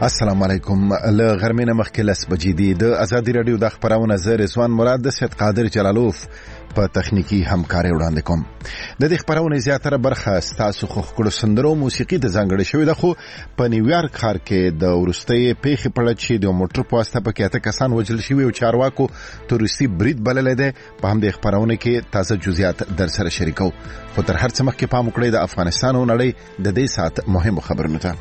السلام علیکم. له غرمې نه مخکې 10 بجې دي. د ازادي رادیو د خبرونه زه رضوان مراد د سید قادر جلالوف په تخنیکی همکاري وړاندې کوم. د دې خبرونه زیاتره برخه ستاسو خو کړو سندرو موسیقي د ځانګړې شوې ده، خو په نیویارک ښار کې د ورستۍ پیښې په اړه چې د موټر په واسطه پکې اته کسان وژل شوي او چارواکو تروریستي برید بللی دی، په همدې خبرونه کې تازه جزئیات در سره شریکو. خو تر هر څه مخکې پام وکړئ د افغانستان او نړۍ د دې ساعت مهمو خبرونو ته.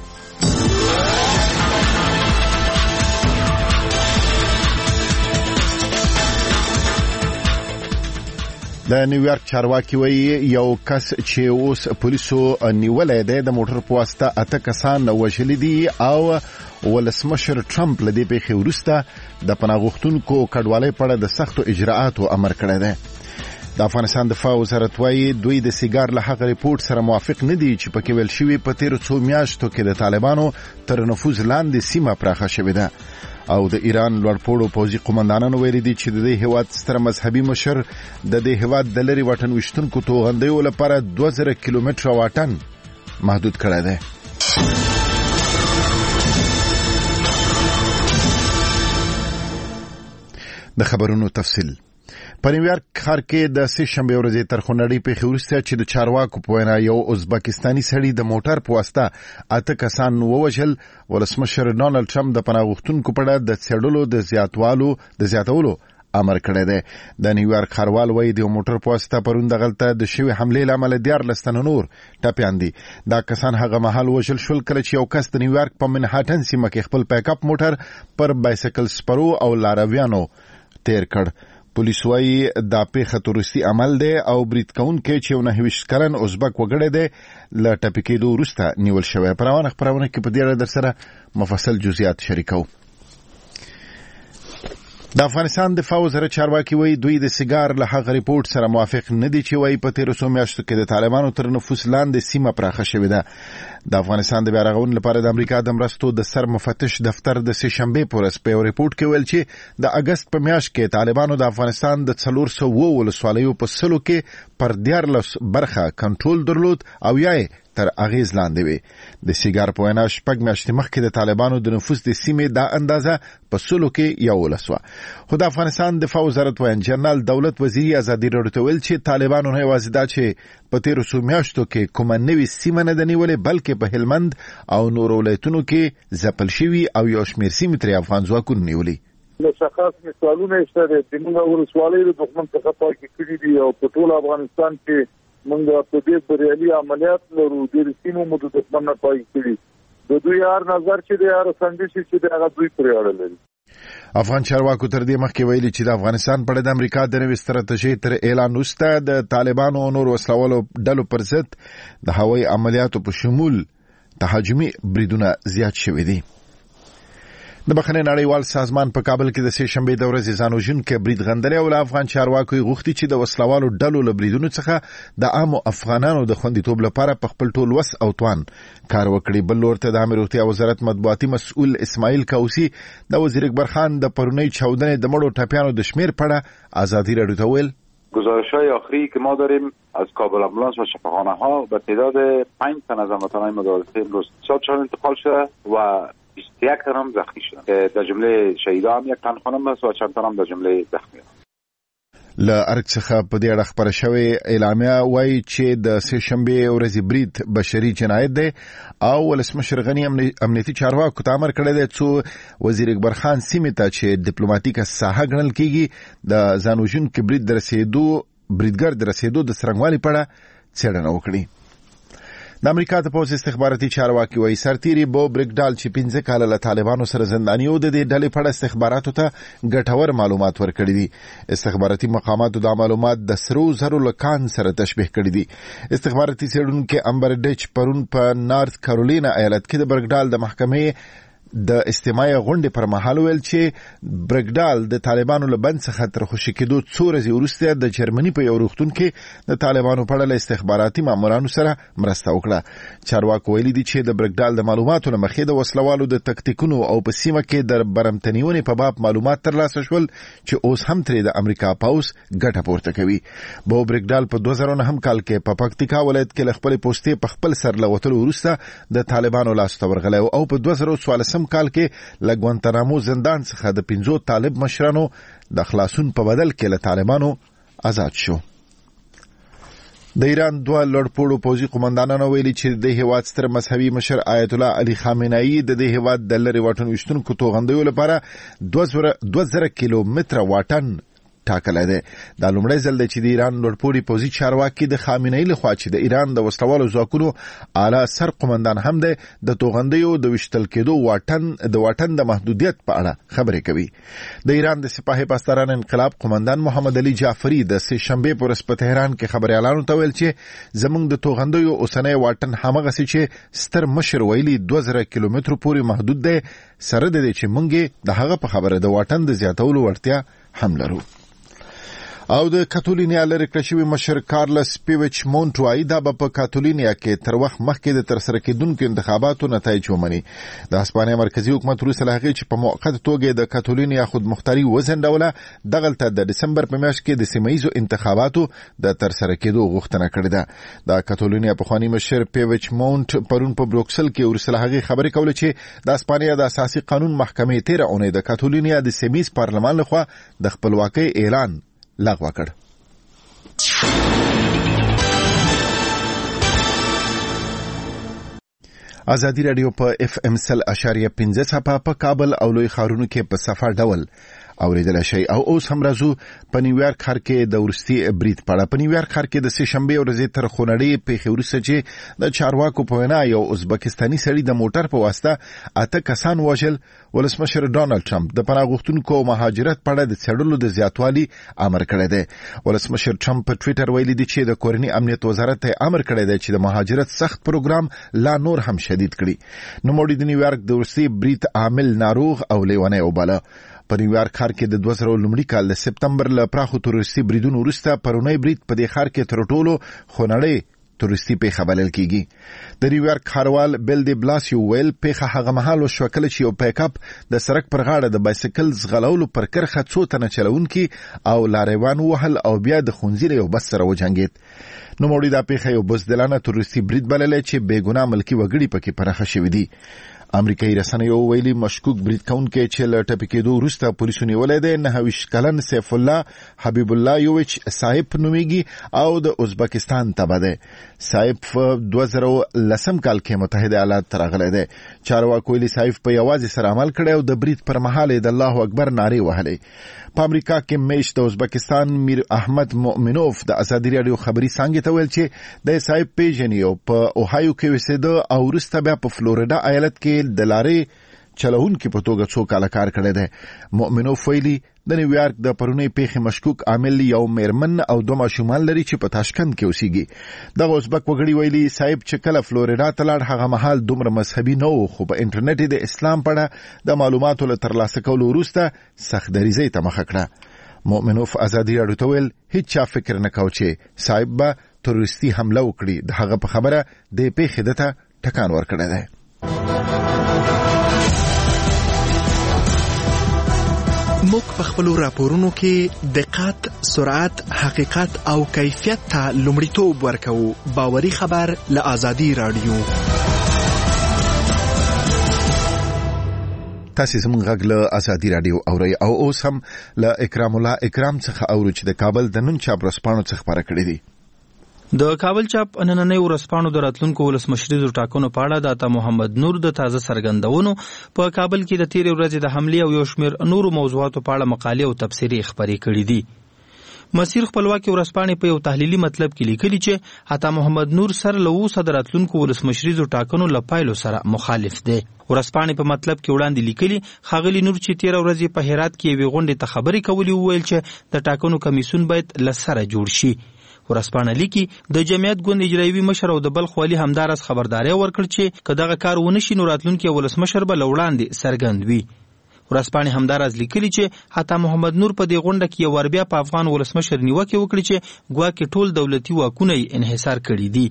د نیویارک چارواکي وایي یو کس چې اوس پولیسو نیولې ده د موټر په واسطه اته کسان وژلي دي او ولسمشر ټرمپ لدې پیښې وروسته د پناه غوښتونکو کډوالۍ په اړه د سختو اجراءاتو امر کړی دی. د افغانستان دفاع وزارت وایي دوی د سیګار له هغه ریپورت سره موافق نه دي چې پکې ویل شوي په تیرو څو میاشتو کې د طالبانو تر نفوذ لاندې سیمه پراخه شوې ده. او د ایران لوړپوړو پوځي قومندانانو ویلي دي چې د دې هیواد ستر مذهبي مشر د دې هیواد د لري واټن وشتونکو توغندیو لپاره 2000 کیلومتره واټن محدود کړی دی. د خبرونو تفصیل. په نیویارک ښار کې د سه شنبه ورځې تر خونړۍ پیښې وروسته چې د چارواکو په وینا یو ازبکستاني سړی د موټر په واسطه اته کسان ووژل، ولسمشر ډونالد ټرمپ د پناه غوښتونکو په اړه د څېړلو د زیاتولو امر کړی دی. د نیویارک ښاروال وایي د موټر په واسطه پرون دغلته د شوې حملې له امله 14 تنه نور ټپیان دي. دا کسان هغه مهال وژل شول کله چې یو کس د نیویارک په منهاټن سیمه کې خپل پیک اپ موټر پر بایسکل سپرو او لارویانو تیر کړ. پولیس وایي دا پیښه تروریستي عمل دی او برید کوونکی چې 29 کلن ازبک وګړی دی له ټپي کېدو وروسته نیول شوی. په روانه خبرونه کې په دې اړه در سره مفصل جزئیات شریکو. د افغانستان دفاع وزارت چارواکي وایي دوی د سیګار له هغه ریپورت سره موافق نه دي چې وایي په تیرو څو میاشتو کې د طالبانو تر نفوذ لاندې سیمه پراخه شوې ده. د افغانستان د بیا رغونې لپاره د امریکا د مرستو د سر مفتش دفتر د سه شنبې په ورځ په یو ریپورت کې ویل چې د اگست په میاشت کې طالبانو د افغانستان د 400 ولسوالیو په سلو کې پر 14 برخه کنټرول درلود او یې تر اغیز لاندې وي. د سیګار په وینا شپږ میاشتې مخکې د طالبانو د نفوذ د سیمې دا اندازه په سلو کې یو ولسوه. خو د افغانستان دفاع وزارت وایي جنرال دولت وزیری ازادي راډیو ته ویل چې طالبانو نه یوازې دا چې په تیرو څو میاشتو کې کومه نوې سیمه نه ده نیولې، بلکې په هلمند او نورو ولایتونو کې ځپل شوي او یو شمېر سیمې ترې افغان ځواکونه نیولي. مشخص مثالونه شته د موږ ولسوالۍ د دښمن څخه پاکې کړي دي او په ټول افغانستان کې موږ په دې بریالي عملیات لرو. د سیمو مو د دښمن نه پاکې کړي. د دوی هر نظر چې د هر سندشي چې د هغه دوی پرې اړه لري. افغان چارواکو تر دې مخکې ویلي چې د افغانستان په اړه د امریکا د نوې ستراتیژۍ تر اعلان وروسته د طالبانو او نور وسلوالو ډلو پر ضد د هوایي عملیاتو په شمول تهاجمي بریدونه زیات شوي دي. د بخښنې نړیوال سازمان په کابل کې د سه شنبې د ورځې ځانوژونکي برید غندلې او افغان چارواکو غوښتي چې د وسلوالو ډلو له بریدونو څخه د عامو افغانانو د خوندیتوب لپاره په خپل ټول وس او توان کار وکړي. بل لور ته د عامه روغتیا وزارت مطبوعاتي مسؤل اسماعیل کوسی د وزیر اکبر خان د پرونی چاودنې د مړو ټپیانو د شمیر په اړه ازادي راډیو ته ویل گزارش‌های آخری که ما داریم از کابل آمبولانس و شفاخانه‌ها به تعداد 5 تن از هموطنان مدارس امروز شهر انتقال شده و 21 تن هم زخمی شدن. در جمله شهیدا هم 1 تن خانم است و چند تن هم در جمله زخمیان. له ارګ څخه په دې اړه خبره شوې اعلامیه وایي چې د سه شنبې ورځې برید بشري جنایت دی او ولسمشر غنی امنیتي چارواکو ته امر کړی دی چې وزیر اکبر خان سیمې ته چې ډیپلوماټیکه ساحه ګڼل کیږي د ځانوژونکي بریدګر د رسیدو د څرنګوالي په اړه څېړنه وکړي. د امریکا د پوځ استخباراتي چارواکي وایي سرتیري بو بریکډال چې 15 کاله له طالبانو سره زنداني و د دې ډلې په اړه استخباراتو ته ګټور معلومات ورکړي دي. استخباراتي مقاماتو دا معلومات د سرو زرو لکان سره تشبیه کړي دي. استخباراتي څېړونکي امبر ډچ پرون په نارث کارولینا ایالت کې د بریکډال د محکمې د استماعي غونډې پر مهال ویل چې بریکډال د طالبانو له بند څخه تر خوشي کېدو څو ورځې وروسته د جرمني په یو روغتون کې د طالبانو په اړه استخباراتي مامورانو سره مرسته وکړه. چارواکو ویلي دي چې د بریکډال د معلوماتو له مخې د وسلوالو د تکتیکونو او په سیمه کې د برمتنیونې په باب معلومات ترلاسه شول چې اوس هم ترې د امریکا پوځ ګټه پورته کوي. بو بریکډال په 2009 کال کې په پکتیکا ولایت کې خپل پوسټې په خپل سر لوتلو وروسته د طالبانو لاس ته ورغلی او په 2014 2014 کال کې له ګوانتانامو زندان څخه د 15 طالب مشرانو د خلاصون په بدل کې له طالبانو آزاد شو. د ایران دوه لوړپوړو پوځي قومندانانو ویلي چې د هیواد ستر مذهبي مشر آیت الله علي خامنه‌ای د دې هیواد د لری واټن وشتونکو توغندیو لپاره 2000 کیلومتره واټن ټاکلی دی. دا لومړی ځل دی چې د ایران لوړپوړي پوځي چارواکي د خامنه‌ای لخوا چې د ایران د وسلوالو ځواکونو اعلی سر قومندان هم دی د توغندیو د وشتل کېدو واټن د محدودیت په اړه خبرې کوي. د ایران د سپاه پاسداران انقلاب قومندان محمد علي جعفری د سه شنبه په ورځ په تهران کې خبريالانو ته ویل چې زموږ د توغندیو اوسنۍ واټن همغه چې ستر مشر ویلي 2000 کیلومتر پورې محدود دی، سره د دې چې موږ د هغه په خبره د واټن د زیاتولو وړتیا هم لرو. او د کاتالونیا لری کړشوي مشر کارلس پیوچ مونټ وايي دا په کاتالونیا کې تر وخت مخکې د ترسره کېدونکو انتخاباتو نتایج ومني. د هسپانیا مرکزی حکومت وروسته له هغې چې په موقت توګه د کاتالونیا خودمختاري وځنډوله دغلته د دسمبر په میاشت کې د سیمه‌ییزو انتخاباتو د ترسره کېدو غوښتنه کړې ده. د کاتالونیا پخوانی مشر پیوچ مونټ پرون په بروکسل کې وروسته له هغې خبرې کولې چې د هسپانیا د اساسي قانون محکمې تیره اونۍ د کاتالونیا د سیمه‌ییز پارلمان لخوا د خپلواکۍ اعلان لغوه کړ. ازادي رادیو په FM 100.5 صفحه په کابل او لوی ښارونو کې په صفه ډول اوریدل شي. او اوس هم راځو په نیویارک ښار کې د ورستي برید پړه. په نیویارک ښار کې د سه شنبه ورځې تر خونړۍ پیښې وروسته چې د چارواکو په وینا یو ازبکستاني سړي د موټر په واسطه 8 کسان وژل، ولسمشر ډونالد ټرمپ د پناه غوښتونکو مهاجرت په اړه د څېړلو د زیاتوالي امر کړی دی. ولسمشر ټرمپ په ټویټر ویلي دی چې د کورنۍ امنیت وزارت ته امر کړی دی چې د مهاجرت سخت پروګرام لا نور هم شدید کړي. نوموړي د نیویارک د ورستي برید عامل ناروغ او لیونی وباله. په نیویارک ښار کې د 2000 لومړي کال د سپتمبر له پراخو تروریستي بریدونو وروسته پرونی برید په دې ښار کې تر ټولو خونړۍ تروریستي پیښه بلل کیږي. د نیویارک ښاروال بیل دی بلاسیو ویل پیښه هغه مهال وشوه کله چې یو پیک اپ د سړک پر غاړه د بایسکل ځغلولو پر کرښه څو تنه چلونکي او لاریوان وهل او بیا د ښوونځي له یو بس سره وجنګېد. نوموړي دا پیښه یو بزدلانه تروریستي برید بللې چې بېګناه ملکي وګړي پکې پراخه شوي دي. امریکایي رسنیو ویلي مشکوک برید کوونکی چې له ټپي کېدو وروسته پولیسو نیولی دی 29 کلن سیف الله حبیب الله یوچ صاحب نومیږي او د ازبکستان تبع دی. صاحب 2010 کال کې متحده ایالات ته راغلی دی. چارواکو ویلي صاحب په یوازې سره عمل کړی او د برید پر مهال د الله اکبر نارې وهلې. په امریکا کې میشت د ازبکستان میر احمد مؤمنوف د ازادي رادیو خبري څانګې ته ویل چې د صاحب پیژني او په اوهایو کې وسیده او وروسته بیا په فلوریدا ایالت کې د لارې چلوونکي په توګه څو کاله کار کړی دی. مؤمنوف ویلي د نیویارک د پرونی پیښې مشکوک عامل یو میرمن او 2 ماشومان لري چې په تاشکند کې اوسېږي. دغه ازبک وګړي ویلي صاحب چې کله فلوریدا ته لاړ هغه مهال دومره مذهبي نه و، خو په انټرنیټ د اسلام په اړه د معلوماتو له ترلاسه کولو وروسته سخت دریځۍ ته مخه کړه. مؤمنوف ازادي راډیو ته ویل هیڅ چا فکر نه کاوه چې صاحب به تروریستي حمله وکړي. د هغه په خبره د پیښې دته ټکان ورکړی دی. موږ په خپل راپورونو کې دقت، سرعت، حقیقت او کیفیت ته لومړیتوب ورکوو. باوري خبر له ازادي رادیو. تاسو زموږ غږ له ازادي رادیو اورئ او اوس هم له اکرام الله اکرام څخه اورو چې د کابل د نن چاپ ورځپاڼو څخه خبره کړې دي. د کابل چاپ نننۍ ورځپاڼو د راتلونکو ولسمشریزو ټاکنو په اړه د عطا محمد نور د تازه څرګندونو په کابل کې د تیرې ورځې د حملې او یو شمېر نورو موضوعاتو په اړه مقالې او تبصرې خپرې کړې دي. مسیر خپلواکي ورځپاڼې په یو تحلیلي مطلب کې لیکلي چې عطا محمد نور سر له اوسه د راتلونکو ولسمشریزو ټاکنو له پایلو سره مخالف دی. ورځپاڼې په مطلب کې وړاندې لیکلي ښاغلي نور چې تیره ورځ په هرات کې یوې غونډې ته خبرې کولې وویل چې د ټاکنو کمیسیون باید له سره جوړ شي. ورځپاڼه لیکي د جمعیت ګوند اجرایوي مشر او د بلخ والي همدارس خبرداري ورکړ چې که دغه کار ونه شي نو راتلونکي ولسمشر به له وړاندې څرګند وي. ورځپاڼې همدارس لیکلي چې عطا محمد نور په دې غونډه کې یو ور بیا په افغان ولسمشر نیوکه وکړي چې ګواکې ټول دولتي واکونه یې انحصار کړي دي.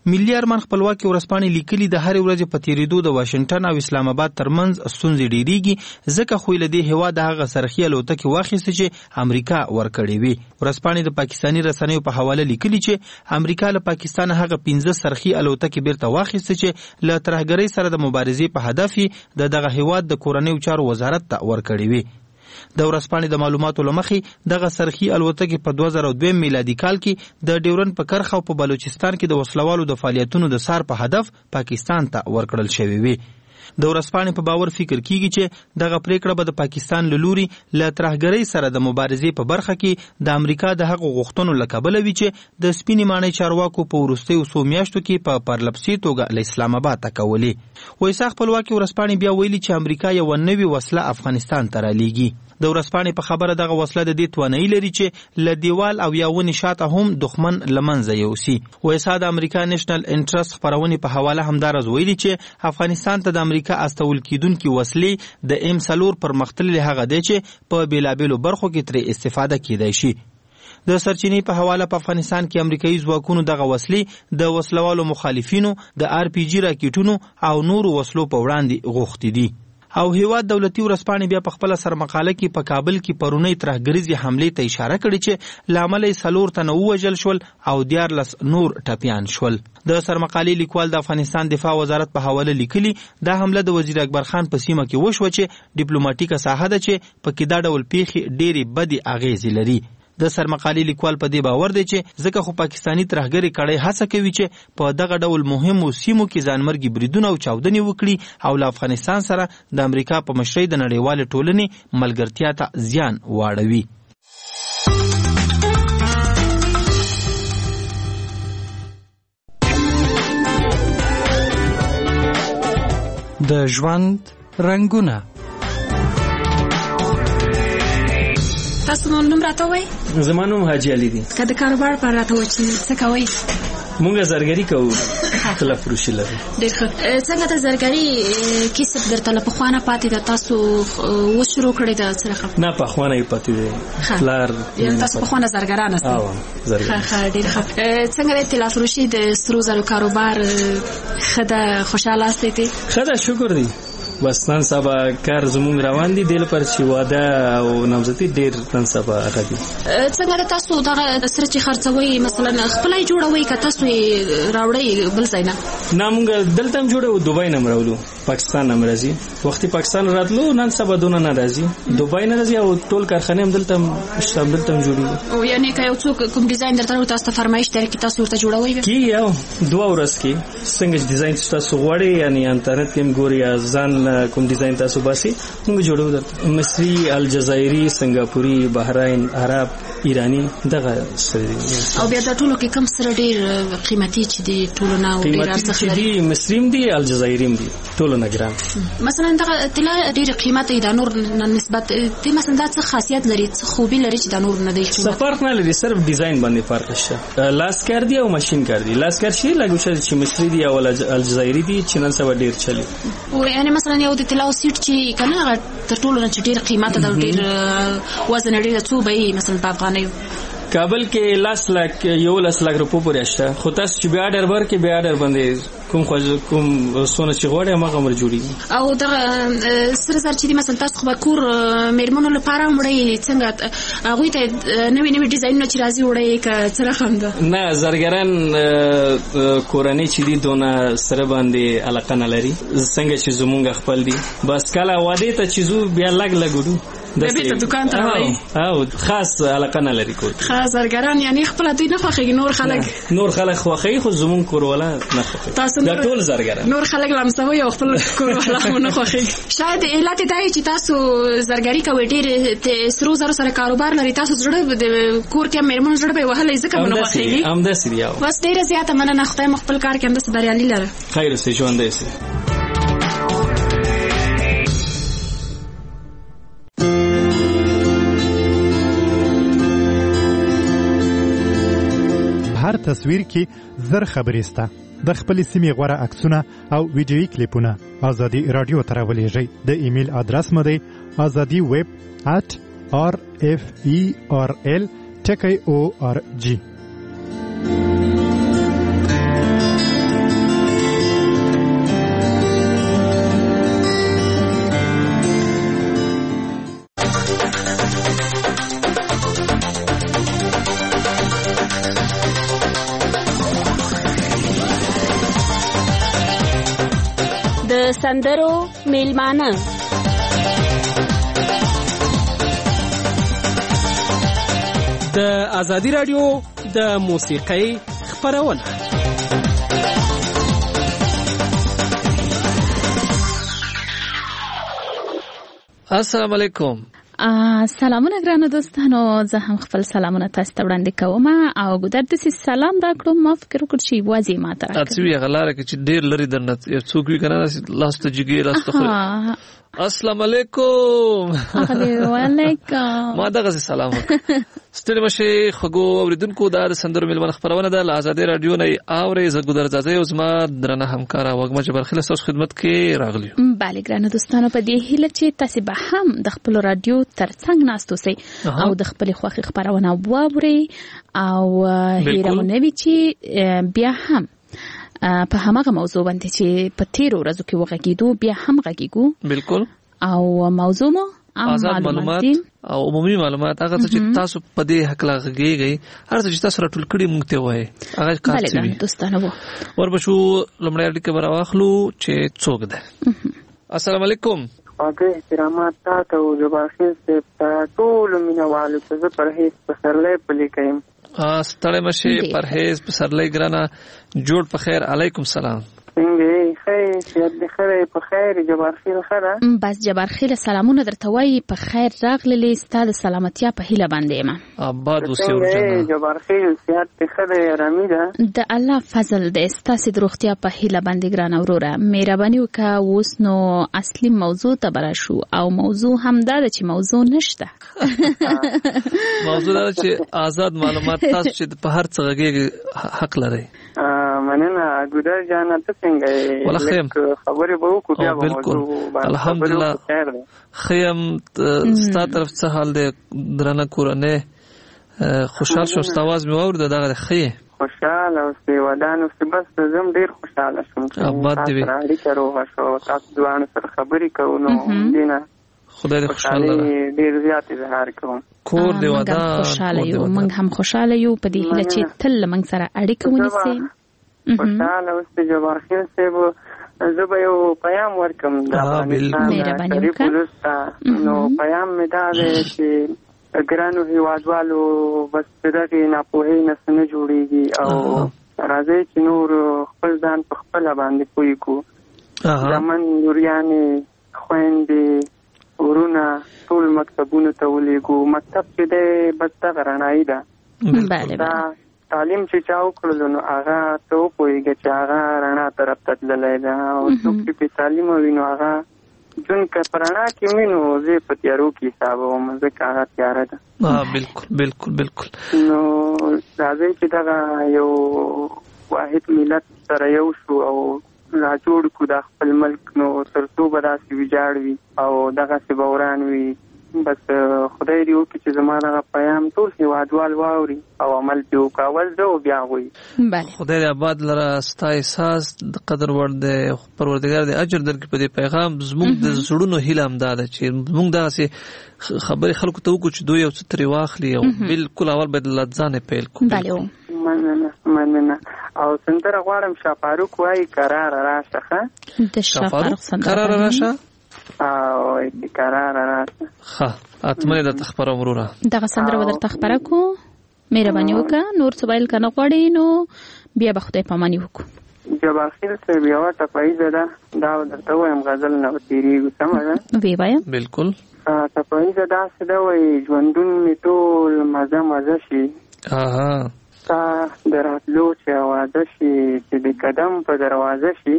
ملي ارمان خپلواکي ورځپاڼې لیکلي د هر ورځې په تیریدو د واشنگټن او اسلام آباد ترمنځ ستونزې ډیریږي ځکه خو له دې هیواد هغه سرخي الوتکې واخیسته چې امریکا ورکړې وي. ورځپاڼې د پاکستاني رسنیو په حواله لیکلي چې امریکا له پاکستان هغه 15 سرخي الوتکې بیرته واخیسته چې له ترهګرۍ سره د مبارزې په هدف دغه هیواد د کورنیو چارو وزارت ته ورکړې وي. د ورځپاڼې د معلوماتو لمخې دغه سرخي الوتکې په 2002 میلادي کال کې د ډیورن په کرخه او په بلوچستان کې د وسلوالو د فعالیتونو د سار په هدف پاکستان ته ورکړل شوی وي. د ورځپاڼې په باور فکر کیږي چې دغه پریکړه به د پاکستان له لوري له ترهګرۍ سره د مبارزې په برخه کې د امریکا د حق غوښتنو له کبله وي چې د سپینې ماڼۍ چارواکو په وروستیو څو میاشتو کې په پرلپسې توګه له اسلام آباد ته کولې. وایسا خپلواکي ورځپاڼې بیا ویلي چې امریکا یو نوې وسله افغانستان ته رالیږي. د ورځپاڼې په خبره دغه وسله د دې توانایي لري چې له دیوال او یا ونې شاته هم دښمن له منځه یوسي. وایسا د امریکا نیشنل انټرست خپرونې په حواله همدارز ویلي چې افغانستان ته د امریکا استول کیدونکي وسلې د M4 پرمختللي هغه دی چې په بیلابیلو برخو کې ترې استفاده کیدای شي. د سرچینې په حواله په افغانستان کې امریکایي ځواکونو دغه وسلې د وسلوالو مخالفینو د RPG راکټونو او نورو وسلو په وړاندې غوښتي دي. او هیواد دولتي ورځپاڼې بیا په خپل سرمقاله کې په کابل کې پرونی ترهګریزي حملې ته اشاره کړې چې لامل یې 4 تنه ووژل شول او 14 نور ټپیان شول. د سرمقالې لیکوال د افغانستان دفاع وزارت په حواله لیکلي دا حمله د وزیر اکبر خان په سیمه کې وشوه چې ډیپلوماټیکه ساحه ده چې په کې دا ډول پیښې ډېرې بدې اغېزې لري. د سرمقالې لیکوال په دې باور دی چې ځکه خو پاکستانی ترهګری کړي هڅه کوي چې په دغه ډول مهمو سیمو کې ځانمرګي بریدونه او چاودنې وکړي او له افغانستان سره د امریکا په مشرۍ د نړیوال ټولنې ملګرتیا ته زیان واړوي. د ژوند رنگونه. تاسو نوم راته وای؟ زما نوم حاجی علي دی. که د کاروبار پر راته وای چې څه کوئ؟ مونږ زرګري کوو، کله فروشي لرو. ډېر ښه. څنګه د زرګري کسب درته له پخوانه پاتې ده؟ تاسو اوس شروع کړی ده څه رقم؟ نه پخوانه یې پاتې دی. پلار تاسو پخوانه زرګران یاست؟ زرګر. ښه ډېر ښه. څنګه د طلا فروشي د سرو زرو کاروبار ښه ده؟ خوشحاله یاستئ ترې؟ ښه ده، شکر دی. بس نن سبا کار زموږ روان دي، دې لپاره چې واده او نامزدي ډېر نن سبا راځي. څنګه د تاسو دغه سره چې خرڅوي مثلا خپل جوړوي که تاسو راوړی بل ځای نه؟ نه مونږ دلته هم جوړو، دوبۍ نه راوړو، پاکستان هم راځي. وختي پاکستان راتلو، نن سبا دونه نه راځي، دوبۍ نه راځي او ټول کارخانه هم دلته جوړي. او یعنی که یو څوک کوم ډیزاین درته تاسو ته فرمایش درکړي کی تاسو ورته جوړوي؟ کی یو 2 ورځې کې څنګه ډیزاین تاسو غواړئ، یعنی انټرنیټ کې هم ګوري یا ځان کوم ډیزاین تاسو باسي موږ جوړو درته. مصری، الجزائری، سنگاپوري، بحرین، عرب، ایرانی دغه سره دي. او بیا د ټولو کې کم سره ډیر قیمتي چې دي ټولو نه ډیر ارزښت لري؟ مصریم دي، الجزائریم دي، ټولو نه ګران. مثلا دغه طلا ډیر قیمت دی د نور نسبت ته، مثلا دا څه خاصیت لري، څه خوبي لري چې د نور نه دی قیمت؟ فرق نه لري، صرف ډیزاین باندې فرق شته. لاس کار دی او ماشين کار دی. لاس کار شي لګو چې مصری دی او الجزائری دي چې نن سبا ډیر چلی. او یعنی مثلا یو د طلا سیټ چې کنه تر ټولو نه ډیر قیمت ده، ډیر وزن ډیر څو به مثلا په افغاني کابل کې 10 لک روپو پورې شته. خو تاسو چې بیا ډر ورکې بیا ډر باندې کوم سونه چې غواړي هغه مر جوړي. او دغه سره زر چې مثلا تاسو خو کور میرمنو لپاره وړي، څنګه هغه ته نوې ډیزاینونه چې راځي وړي که څه رقم ده؟ نه زرګران کورنۍ چې دي دونه سره باندې علاقه نه لري، څنګه چې زمونږ خپل دي. بس کله واده ته چې زو بیا لګو د بیت دکان ته راوړي او خاص علاقه نه لري کور. خاص زرګران یعنی خپل دوی نه خوښي، نور خلک خوښي، خو زمون کوروالا نه خوښي. دا ټول زرګران نور خلک لمسوي او خپل کوروالا نه خوښي. شاید علت دا چې تاسو زرګری کوي، ډېر سرو زرو سره کاروبار لري، تاسو زړه د کور کې مېرمن زړه به وهلې ځکه نه خوښي. هم داسې دی. بس ډېر زیاته مننه، خدای مخ خپل کار کې هم د بریالي لره. خیر سه ژوند دې هر تصویر کې زر خبرې سته. د خپل سیمې غوره عکسونه او ویډیویي کلیپونه ازادي رادیو ته راولېږئ. د ایمیل ادرس مو دی azadiweb@rferl.org. سندرو میلمانه د ازادي رادیو د موسیقۍ خپرونه. السلام علیکم. سلامونه ګرانو دوستانو، زه هم خپل سلامونه تاسو ته وړاندې کوم او ګودر د سلام راکړم. ما فکر وکړ چې واځي ماته راکړم اڅوی غلاره کې چې ډیر لري درنه یو څوک وی کنه لاس ته جګی لاس ته السلام علیکم. وعلیکم. ما دغه سلام ستړي مشه خغو اوریدونکو د سندرو ملمن خبرونه د آزادي رادیو نه اوري ز ګودر زاده او زما درنه همکارا وګمه جبر خلاص خدمت کې راغلی. bale ګرانو دوستانو، په دې هیله چې تاسو به هم د خپل رادیو ترڅنګ ناستو سي او د خپل خوخي خبرونه واوري او هیرمونه وی چې بیا هم په هماغه موضوع باندې چې په تیرو ورځو کې وغږیدو بیا هم غږیږو. بالکل. او موضوع مو آزاد معلومات او عمومي معلومات هغه چې تاسو په دې حق لاغږیږي هر څه چې تاسو راټول کړی مونږ ته وایي هغه کار څه وي دوستانو. وربشو لمړی اړیکه براواخلو چې څوک ده. السلام علیکم. اوګه احترامات تاسو او جوابخیل ته ټول مینوالو ته پرهیز پسرلې پلیکایم. ستړی مشه پرهیز پسرلې ګرانه جوړ په خیر. علیکم سلام. څنګه خیر سیادت خیر په خیر جبارخیل خره. بس جبارخیل سلامونه درته وایي په خیر راغلي ستاسو سلامتیا په هیله باندې ما آباد اوسې ورجنه جبارخیل سیادت خیر رامي ده د الله فضل د ستاسو دروغتیا په هیله باندې ګران اوروره مهرباني وکړه. اوس نو اصلي موضوع ته براشو او موضوع هم دا چې موضوع نشته. موضوع دا چې آزاد معلومات تاسو چې په هر څه غږی حق لري. مننه ګودر جان ته څنګه خبرې به وکړو بیا به موضوع الحمدلله خیم ستاسو طرف څه حال دی درنه کورنه خوشحال شو ستاواز می اورد دغه خې خوشاله او ودانو بس زم ډیر خوشاله شوم چې تاسو روغ شو تاسو دوه سره خبرې کوو نو دینه خدای دې خوشاله ډیر زیات اظهار کوم. کور دی ودا خوشاله یو موږ هم خوشاله یو په دې هیله چې تل موږ سره اړیکه ونیسي. خوشاله اوسې جبارخیل صاحب زه به یو پیام ورکم د افغانستان نو پیام مې دا دی چې ګرانو هیوادوالو بس دغه ناپوهۍ نه څه جوړیږي او راځي چې نور خپل ځان په خپل باندې پوي کو. زمون لوریانې خويندې ورونه ټول مکتبونو ته ولېګو. مکتب چې دی بس دغه رڼایي ده. تعلیم چې چاو کړلو نو هغه ته وپوهېږي چې هغه رڼا طرف ته تللی ده او څوک چې په تعلیم وي نو هغه جون که په رڼا کې وي نو زه په تیارو کې حسابوم ځکه هغه تیاره ده. بالکل بالکل بالکل. نو راځئ چې دغه یو واحد ملت سره یو شو او را جوړ کړو د خپل ملک نو تر څو به داسې ویجاړ وي او دغسې به وران وي. بس خدای دې وکړي چې زما دغه پیام ټول هیوادوال واوري او عمل پرې وکړي. اول زه او بیا هغوی. خدای دې آباد لره ستا احساس د قدر وړ دی پروردګار دې اجر درکړي په دې پیغام. زموږ د زړونو هیله همدا ده چې موږ دغسې خبرې خلکو ته وکړو چې دوی یو څه ترې واخلي او بالکل اول باید له ځانه پیل کړو. مننه. او سندره غواړم شاپاروک وایي قراره راشه. ښه د شاپاروک قراره راشه او قراره راشه. ښه اتمنه د تخبر امروره دغه سندره به درته خبره کو. مهرباني وکړه نور څه ویل کنه غواړي نو بیا به خدای پاماني وکړو. جبارخیل صاحب یو ټپایزه ده دا درته وایم غزل نه تیریږي. سمه ده وی وایم. بالکل. ټپایزه داسې ده وایي ژوندون مې ټول مزه مزه شي ستا د راتلو چې اوازه شي چې د قدم په دروازه شي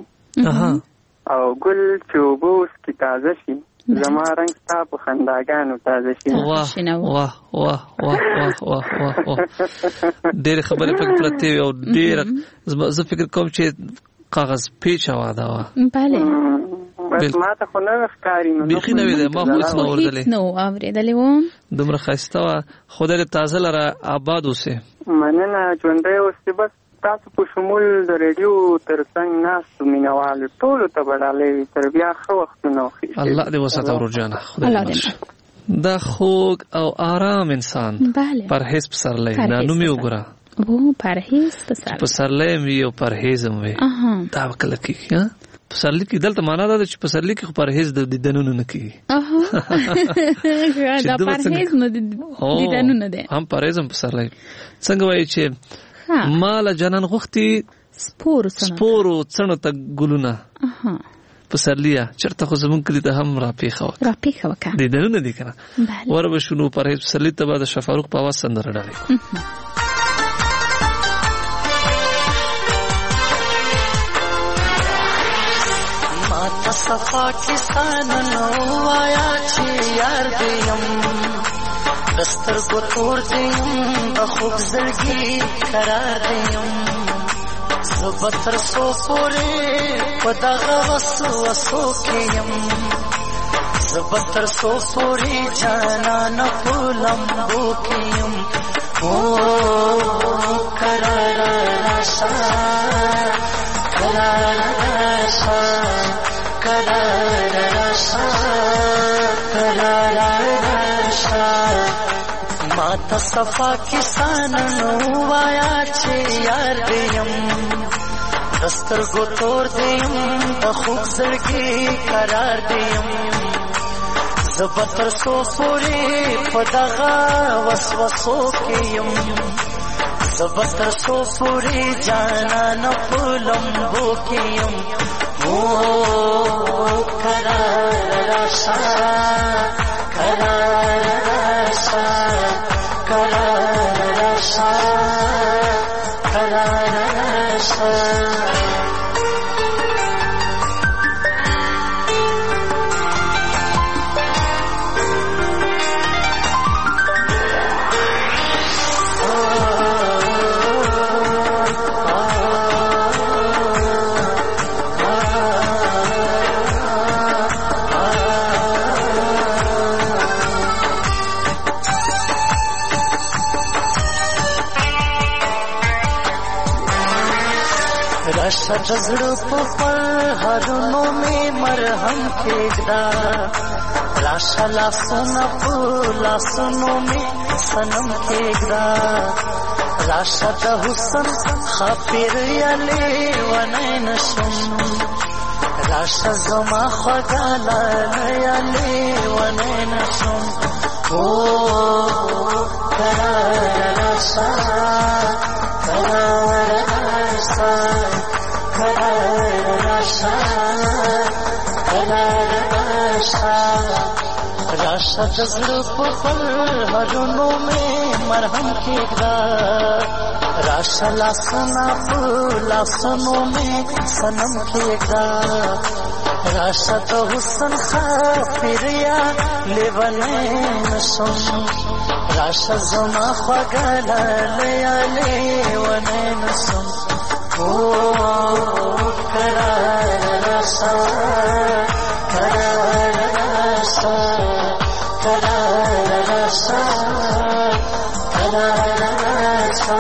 او ګل چې اوبه اوسکي تازه شي زما رنګ ستا په خنداګانو تازه شي. واه واه واه واه واه واه ډېرې خبرې پکې پرتې وي او ډېر زه فکر کوم چې کاغذ پیچ هوا ده. بله بس ما ته خو نه ښکاري نو بیخي نه وي ده ما خو هېڅ نه اورېدلې نو اورېدلې وم. دومره ښایسته وه. خدای دې تازه لره آباد اوسې. مننه ژوندی اوسې. بس تاسو په شمول د ریډیو ترڅنګ ناستو مینوالو ټولو ته به ډالۍ وي تر بیا ښه وختونه وخېږي. الله دې وساته ورورجانه. خدای دې دا خوږ او آرام انسان پرهیز پسرلی نانو مې وګوره. پرهیز پسرلی پسرلی مې او پرهیز مې دا کله کېږي پسرلی کې دلته معنا ده چې پسرلی کې پرهیز د دیدنونو نه کوي. دا پرهیز نه دیدنونو ده. هم پرهیز هم پسرلی. څنګه وایي چې مال جنان غوښتي سپورو څنو ته ګلونه. پسرلیه چرته خو زمون کلی ته هم راپیخه وکړه. دیدنونه دي کنه. ور به شنو پرهیز پسرلی ته بعد شفاروق په आवाज سندره ډالي. صفا کسان نو آیا چې یار دیم دستر کو تور دیم بخوب زلگی قرار دیم زبتر سو پوری پدغا وسو کیم زبتر سو پوری جانا نپولم بو کیم قرار راشا قرار راشا قرار راشا قرار راشا ماتا صفا کسان نو آیا چې یار دیم دستر گو تور دیم بخوب زلگی قرار دیم زبتر سو پوری پدغا وسوسو کیم زبتر سو پوری جانا نپولم بو کیم قرار راشا قرار راشا قرار راشا قرار راشا راشا جزړو په پر هرونو می مرهم کېږدا راشا لاسونه په لاسونو می سنم کېږدا راشا د حسن خاطر یالي ونای نشم راشا زما خواږه یالي ونای نشم قرار راشا قرار راشا قرار راشا قرار راشا راشا جزړو په پر هرونو می مرهم کېږدا راشا لاسونه په لاسونو می سنم کېږدا راشا د حسن خاطر یا لیونی نشم راشا زما خواږه لیونی نشم قرار راشا قرار راشا قرار راشا قرار راشا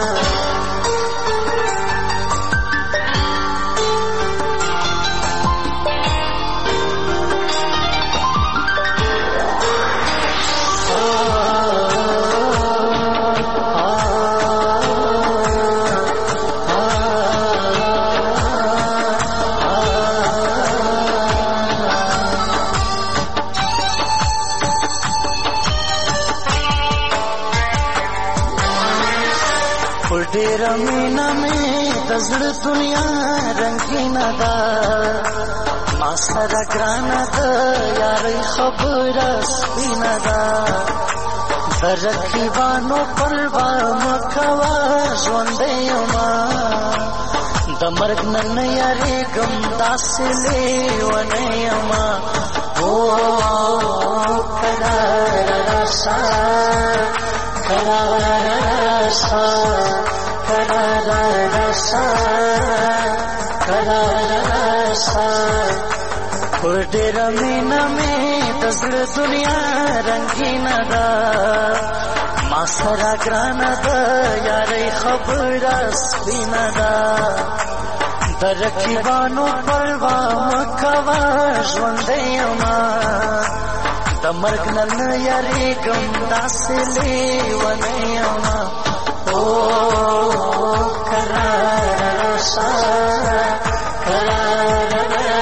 ډېر مینا مې د زړه دنیا رنګینه ده ما سره ګرانه ده یارۍ خبره سپینه ده د رقیبانو پروا مه کوه ژوندی یمه د مرګ نه نه یارېږم داسې لیونی یمه قرار راشا قرار راشا قرار راشا قرار راشا ډېر مینا مې د زړه دنیا رنګینه ده ما سره ګرانه ده یارۍ خبره سپینه ده د رقیبانو پروا مه کوه ژوندی یمه د مرګ نه نه یارېږم داسې لیونی یمه قرار راشا قرار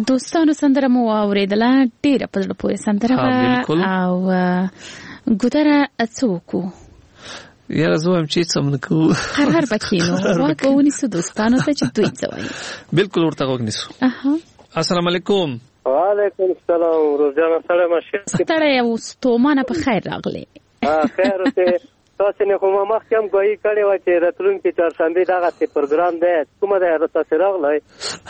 دوستانو سندره مو اوریدله ډیره په زړه پورې سندره او ګودره څوکو یاره زه وایم چې څه نه کوو هر بکینو غوږ ونیسو دوستانو ته چې دوی څه وایي بالکل ورته غوږ نیسو السلام علیکم وعلیکم السلام روزانه سره مشه ستړی او ستومانه په خیر راغلی خیر اوسه تاسو نه کومه مخکې هم ګوئی کړی و چې راتلونکي چهارشنبه دغه پروګرام دی کومه دی تاسو راغلی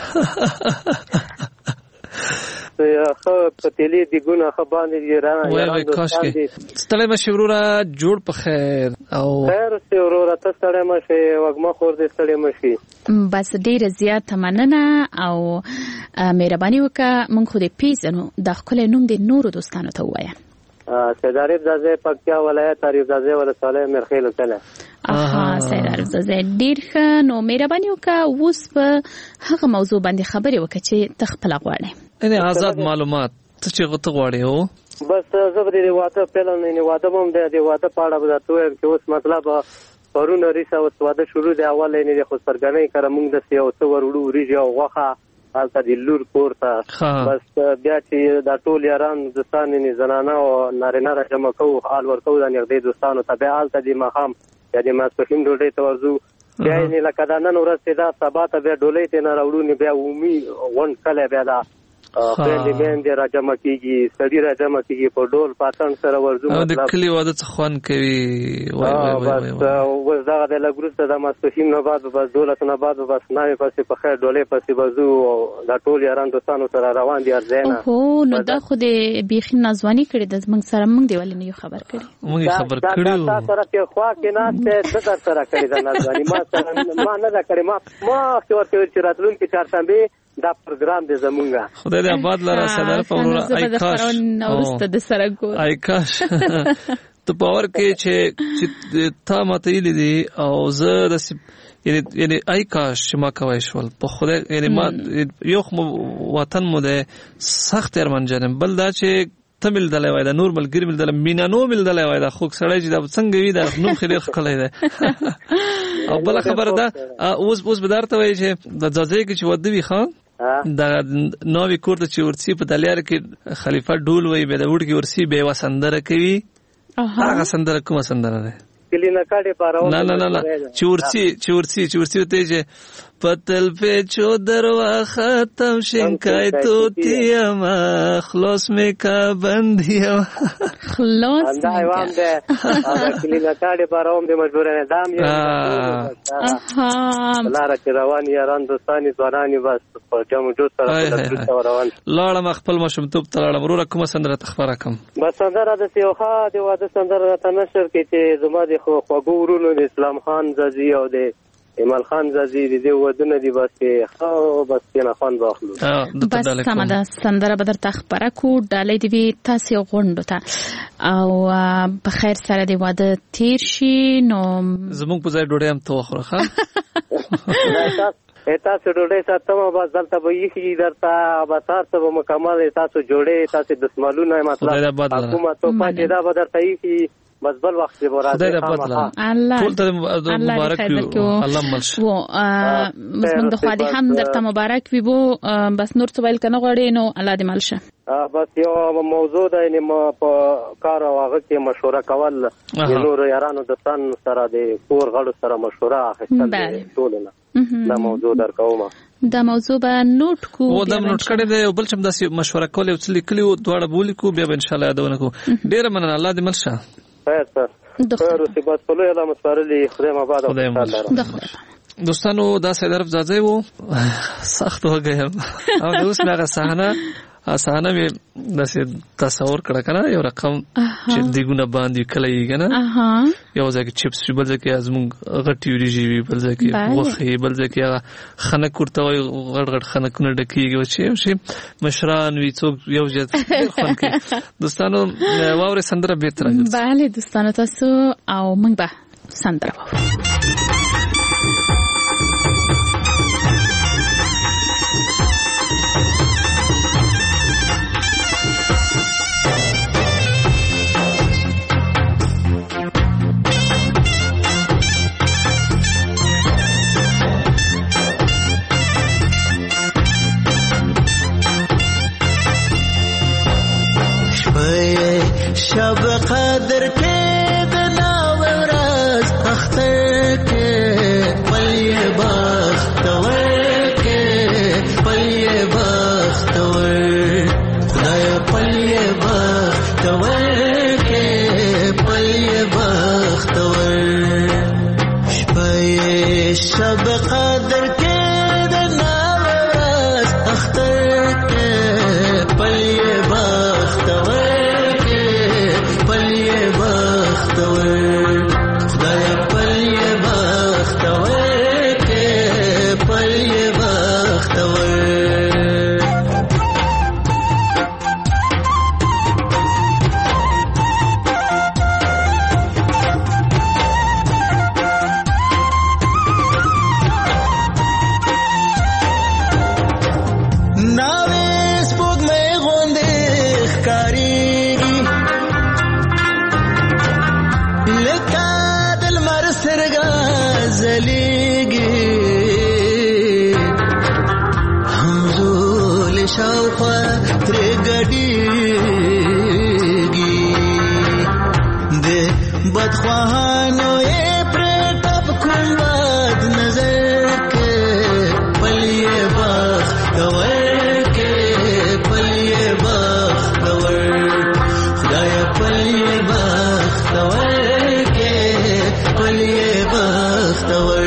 خو په تلې دی ګونه خو باندې رانه وای کاش کې ستړی مشه ورورا جوړ په خیر او خیر اوسه ورورا تاسو ستړی مشه وګما خور دې ستړی مشه بس ډیره زیاته مننه او مهرباني وکړه مونږ خو دې پیژنو د خپل نوم دې نورو دوستانو ته وایه سیداریب زازه پکتیا ولایت عریف زازه ولسوالی مرخیل وکړه سیداریب زازه ډیر ښه نو مهرباني وکړه اوس په هغه موضوع باندې خبرې وکړه چې ته خپله غواړې یعنې آزاد معلومات ته چې ته غواړې هو بس زه به د واده پلان نه واده به هم د واده په اړه به درته ووایم چې اوس مطلب پرون ریسه اوس واده شروع دی اول یې د خسرګنۍ کره موږ داسې یو څه ور وړو وریجې او غوښه هلته د لور کور ته بس بیا چې دا ټول یاران دوستان یې زنانه او نارینه را جمع کوو حال ورکوو د نږدې دوستانو ته بیا هلته د ماښام یا د ماسپښین ډوډۍ ته ورځو بیا یې لکه دا نن ورځ چې دا سبا ته بیا ډولۍ ته نه راوړو نو بیا عمومي غونډ کلی بیا دا خویندې میندې را جمع کېږي سړي را جمع کېږي په ډول پاتن سره ورځو او د کلي واده څه خوند کوي بس اوس دغه د لږ وروسته د ماسپښین نه بعد به بس 12 نه بعد به بس ناوې پسې په خیر ډولۍ پسې به ځو او دا ټول یاران دوستانو سره روان دي ارځای نه هو نو دا خو د بیخي نازواني کړې د موږ سره موږ دی ولې نه یو خبر کړی موږ خبر کړو دا سره کې خوا کې ناشته د در سره کړی دا نازواني ما سره ما نه دا کړی ما ورته چې راتلونکي چهارشنبه دا پروګرام دې زمونږه خدای دې آباد لاره صدر فورا ای کاش ته باور کې چې تا ماته لیدي او زه د یعنی ای کاش چې ما کوي شول په خدای یعنی ما یو وطن مو ده سخت ارمنجنم بل دا چې تمل دلای وای دا نور ملګری مل دلای مینا نو مل دلای وای دا خوک سړی چې دا څنګه وی دا نو خیر خلای ده او بل خبر ده اوس بدارته وای چې د ځځای کې چې ودوي خان دا نوې کوړه چې ورسی په دلیار کې خلیفہ ډول وای به د وډ کې ورسی به وسندره کوي هغه سندره کومه سندره ده کلینا کاډه پاره نه چورسی ته چې پتل په چو دروا ختم شنکای تو تیم خلاص می کا بندیا خلاص اندایوام ده کلینا کاډه پاره هم د مجبورنه دام یې لاره چې روان یاران دوستانی ځوانانی بس په جمع جو سره روان لاړم خپل مشمتوب تلاړم وروره کومه سندره تخبره کوم بس سندره د سیوخه د واده سندره ته نشر کې چې زما د خواږه ورونو د اسلام خان زازي او د ایمال خان زازي د دې ودونه دی بس بس نه خان باخلو بس سم ده سندره به درته خبره کو ډالۍ دی تاسو غونډو ته او په خیر سره دی واده تیر شي نو زموږ په ځای ډوډۍ هم تو خوره تاسو ډوډۍ ساتمه بس دلته به یې درته بسار ته به مکمل تاسو جوړې تاسو د سمالونه مطلب حکومت ته پاتې دا به درته یې بس بل وخت به راځي الله ټول ته مبارک وي الله ملش و موږ د خو دې هم درته مبارک وي بو بس نور څه ویل کنه غوړې نو الله دې ملشه بس یو موضوع ده یعنی ما په کار او هغه کې مشوره کول نور یارانو د تن سره د کور غړو سره مشوره اخیستل ټولنه دا موضوع درکوم دا موضوع به نوٹ کو او دا نوٹ کړی دی بل چې داسې مشوره کول او څه لیکلی او دواړه بولی کو بیا ان شاء الله یادونه کو ډیر مننه الله دې ملشه خیر خیر اوسې بس په لوی الله مسپارلي خدای مبارک دوستانو دا سیدرف زازی وو سخت وګیم او اوس هغه صحنه می داسې تصور کړه کنه یو رقم چې دیګونه باندې کلی کنه یو ځکه چپس بل ځکه ازمون غټي وریجی بل ځکه وخی بل ځکه خنک ورته غړ غړ خنکونه ډکیږي چې مشران وی څوک یو ځت خون کې دوستانو واورې سندره به تر bale دوستانو تاسو او موږ به سندره شب قدر کې د ناورز اختر کې پلي بختور کې پلي بختور خدای پلي بختور کې پلي بختور شب قدر کې د ناورز اختر کې پلي بختور کې پلي بختور خدای پلي بختور کې پلي بختور شاوخوا ترې ګډېږي د بدخواهانو یې پرې ټپ کوم بد نظر کې پلي بختور کې پلي بختور خدای پلي بختور کې پلي بختور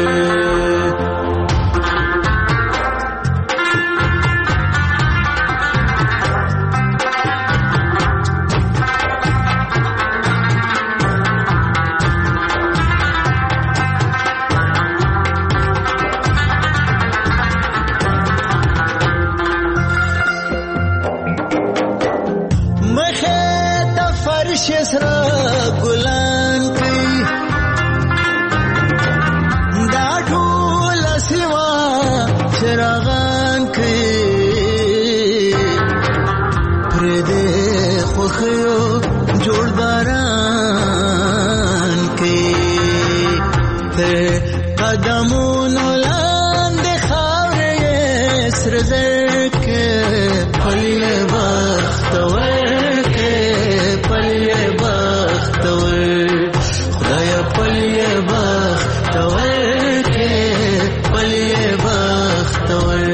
قدمونو لاندې خاورې سر زر کې پلي بختور کې پلي بختور خدای پلي بختور کې پلي بختور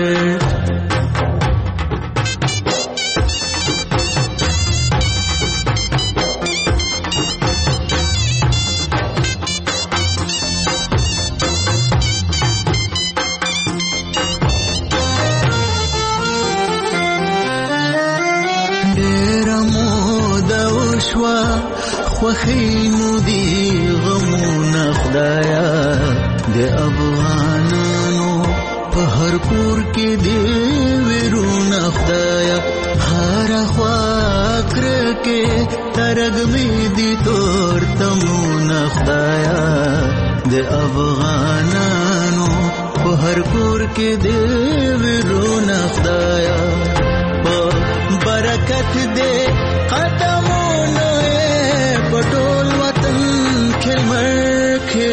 خوخینو دی غمونه خدایا د افغانانو په هر کور کې دی ورونه خدایا هر خوا کرکه ترګمې دی تور تمونه خدایا د افغانانو په هر کور کې دی ورونه خدایا په برکت دی قدمونه پټول وطن کلمر کې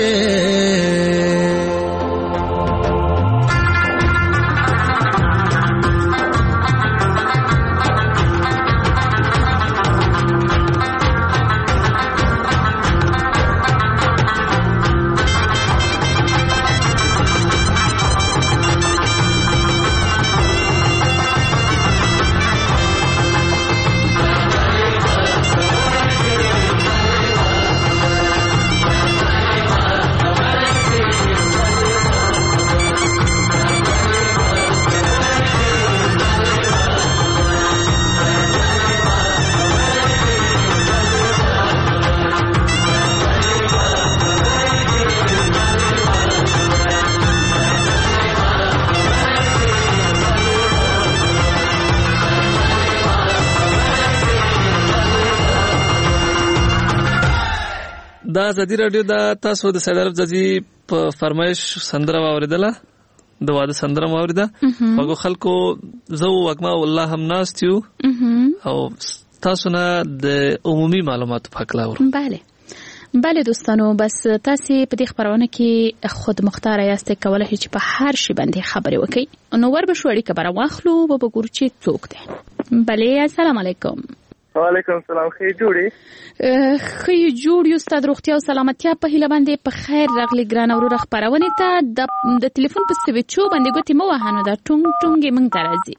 دا ازادي رادیو دا تاسو د سیدار ځي په فرمایش سندره واوریدله د واده سندره واوریده هغه خلکو زو وکما والله هم ناستیو او تاسو نه د عمومي معلوماتو په اړه اورو. بله دوستانو، بس تاسو په دې خبرونه کې خود مختار یاست کولای چې په هر شي باندې خبرې وکړي. نو ور به شوړی خبره واخلو او به ګورو چې څوک دی. بله السلام علیکم. وعلیکم السلام. خې جوړې خې جوړ یو ستاسو روغتیا او سلامتیا په هیله باندې په خیر راغلی ګران اورو خبرونه ته د ټلیفون په سویچو باندې ګوتې مو وهانو دا ټونګ ټونګ مونږ درازي.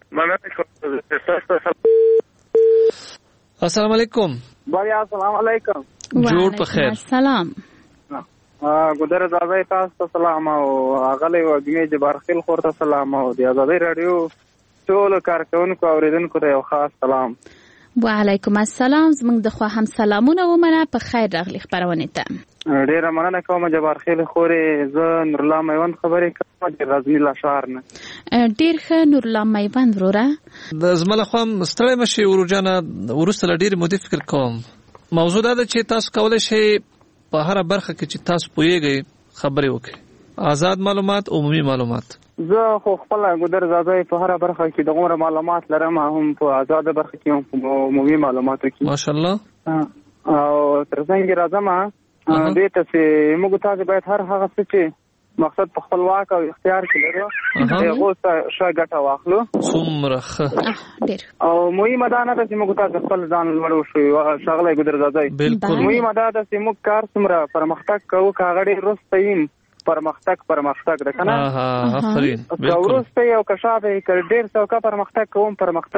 السلام علیکم. بیا السلام علیکم. جوړ په خیر. سلام. ګودر زاوی تاسو ته سلام او اغلی وګمی جبار خیل خور ته سلام او د آزادۍ رادیو ټول کارکونکو اوریدونکو ته یو خاص سلام. وعلیکم السلام. زموږ د خوا هم سلامونه ومنه په خیر راغلی خبرونه ته. ډیره مننه کوم جبار خیل خورې. زه نور الله میوند خبرې کوم د رازمی لاشار نه. ډیر ښه نور الله میوند وروره. د زمله خو ستړی مشي ورجانه ورسره ډیر مو فکر کوم. موضوع دا ده چې تاسو کولای شئ په هر برخه کې چې تاسو پوهیږئ خبرې وکړئ. آزاد معلومات عمومي معلومات. زه خو خپل ګودر زاوی په هر برخه کې د عمر معلومات لرم، هم په آزاد برخه کې هم په عمومي معلوماتو کې. ماشاءالله. او ترڅنګ راځم دې ته چې موږ تاسو باید هر هغه څه چې مقصد په خپل واک او اختیار کې لرو هغه څه ګټه واخلو. څومره ښه. ډېر. او مهمه ده نه چې موږ تاسو خپل ځان لوړو شو شغله ګودر زاوی. بالکل. مهمه ده چې موږ کار څومره پرمختګ کوو کاغړې روستیم پرمختګ ده کنه. آفرین. بالکل. ورسته یو کشاده کې ډېر څوکا پرمختګ کوم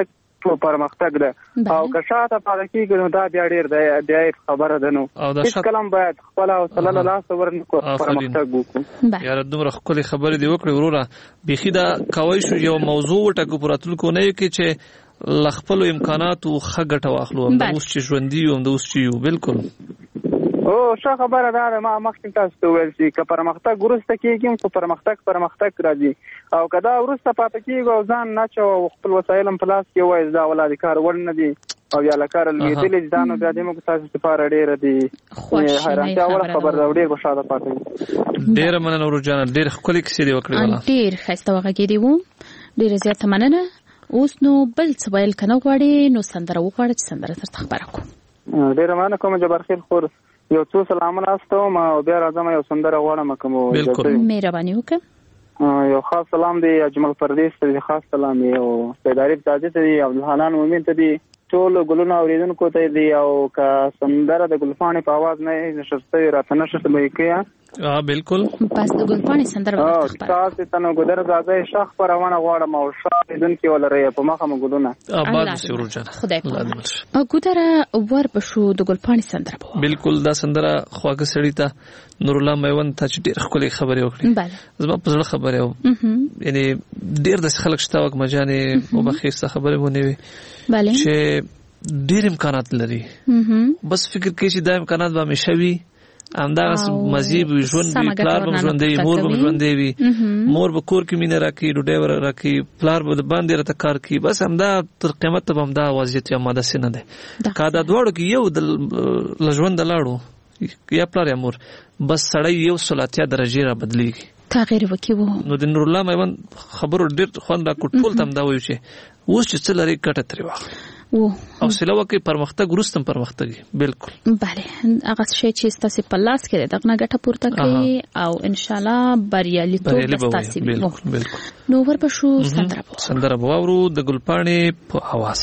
پرمختګ ده او کشاده پاره کېږي نو دا بیا ډېر خبره ده. نو هیڅ کلم باید خپل او صلی الله علیه ورن کو پرمختګ وکړو. یاره دومره خپل خبرې دی وکړې وروره. بيخي دا کوي شو یو موضوع ټکو پراتل کو نه کې چې لخپل امکانات او خګټه واخلو. هم د اوس چې ژوندۍ او د اوس چې یو. بالکل. او څه خبره ده ما مخکې تاسو ته ویل چې که پرمختګ ورسته کېږي خو پرمختګ راځي او کدا ورسته پاتې کېږي او ځان نه چو خپل وسایل په لاس کې وایي دا ولادي کار ور نه دي او یا لکار لیدلې ځانو بیا د موږ تاسو لپاره ډېر دي حیرانتیا وړ خبر دا ډېر بشاده پاتې. ډېر مننه ورجانه. ډېر خپل کیسې دی وکړې ولا. ډېر خسته وغږیدي وو. ډېر زیات مننه. اوس نو بل څه ویل کنه غواړي نو سندره وغواړي چې سندره سره خبره کوم. ډېر مننه کوم جبار خیل خور. یو څو سلامونه استوم او بیا راځم یو سندره غواړم کوم. بالکل. مهرباني وکړه. یو خاص سلام دی اجمل پردیس ته خاص سلام دی او سیداری تاجه ته دی عبدالحنان مومن ته دی ټول ګلونه اوریدونکو ته دی او کا سندره د ګلفانې په आवाज نه نشسته راته نشته به کیا. بالکل. پس د ګلفانې سندره ورته تاسو ته نو ګدر زاده شخ پر روانه غواړم او شاه دن کې ولري په مخه مګلونه. آباد سرور جان. خدای په ګدر ور بشو د ګلفانې سندره په. بالکل. دا سندره خواږه سړی ته نور الله میوند ته ډېر خولي خبرې وکړي. بله. زما په زړه خبره و. یعنی ډېر د خلک شته وک مجانې او بخیسته خبره ونه وي. بله. چې ډېر امکانات لري. بس فکر کوي چې دا امکانات به مشوي همدغه مزيب ژوند وي. پلار به ژوند دی، مور به ژوند دی، مور به کور کې مینه راکړي، ډوډۍ راکړي، پلار به باندې راته کار کوي. بس همدا تر قیامت ته همدا وضعیت یا ماده سینه ده. که دا دواړو کې یو د ژوند لاړو یا پلار یا مور بس سړی یو سلاتیا درجه را بدلیږي. تغیر وکیو. نو د نور الله میوند خبرو ډېر خوند را کوټول تم دا وایي چې اوس چې څه لري کټه تری واخ او سلوه کې پرمختګ ورستم پرمختګ. بالکل. بله. هغه شی چې تاسو په لاس کې دغه ګټه پورته کوي او ان شاء الله بریالیتوب تاسو وي. بالکل. نو ورپښو سندره بواورو د ګلپاڼې په आवाज.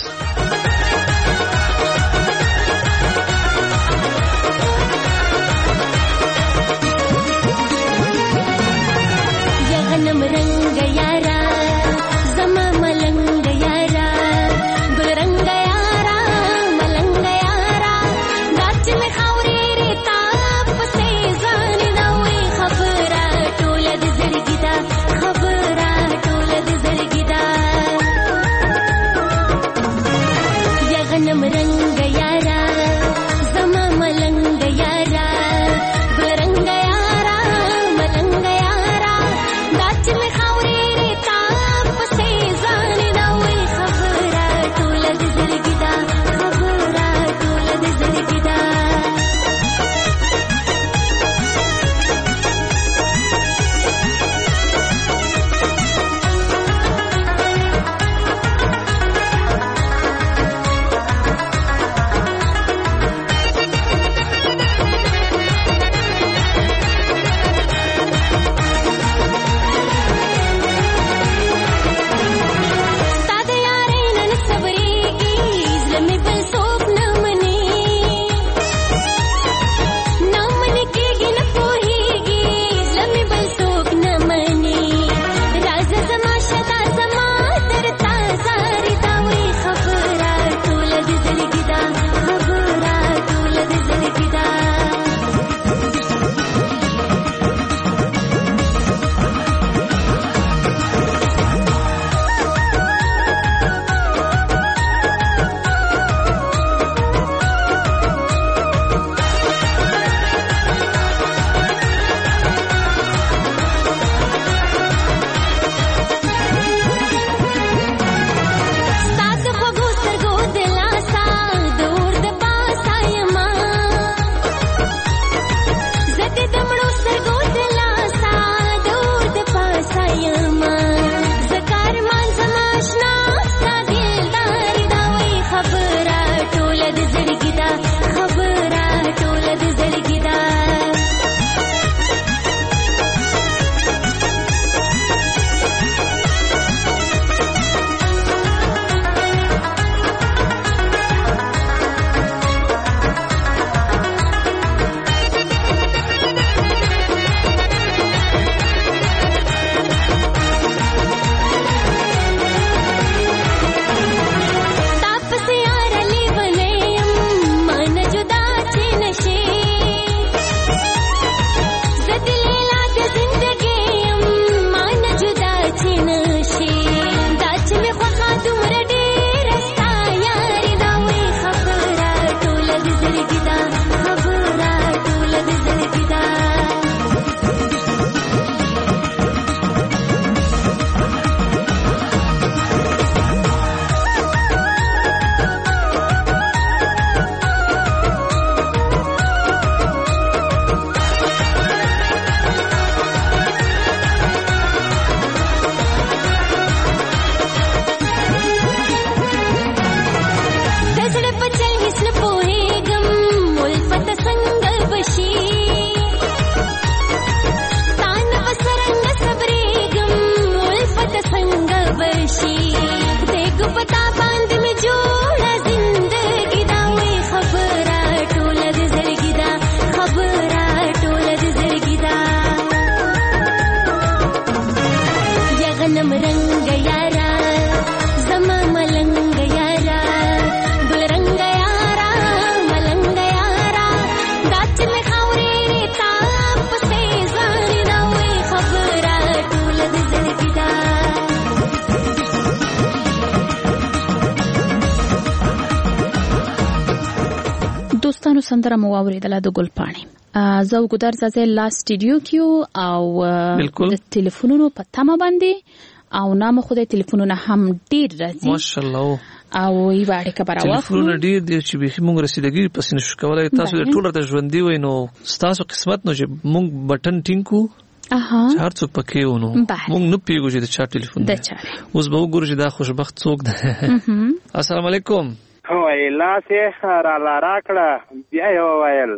سندره مو اوریدله د ګلپاڼې زه او ګودر زازه لا سټډیو کیو او د ټلیفونونو په تمه باندې او نامه خو د ټلیفونونو هم ډیر راځي ماشاءالله او ای باندې کبره واخلو ټلیفونونه ډیر دي چې به موږ رسیدګي پس نشو کولای تاسو ټول ته ژوندۍ وای نو تاسو قسمت نو چې موږ بټن ټینګو هر څوک پکې ونو موږ نه پیګو چې د چا ټلیفون دی اوس به وګورو چې دا خوشبخت څوک دی السلام علیکم وای لا سه را راکړه بیا یو وایل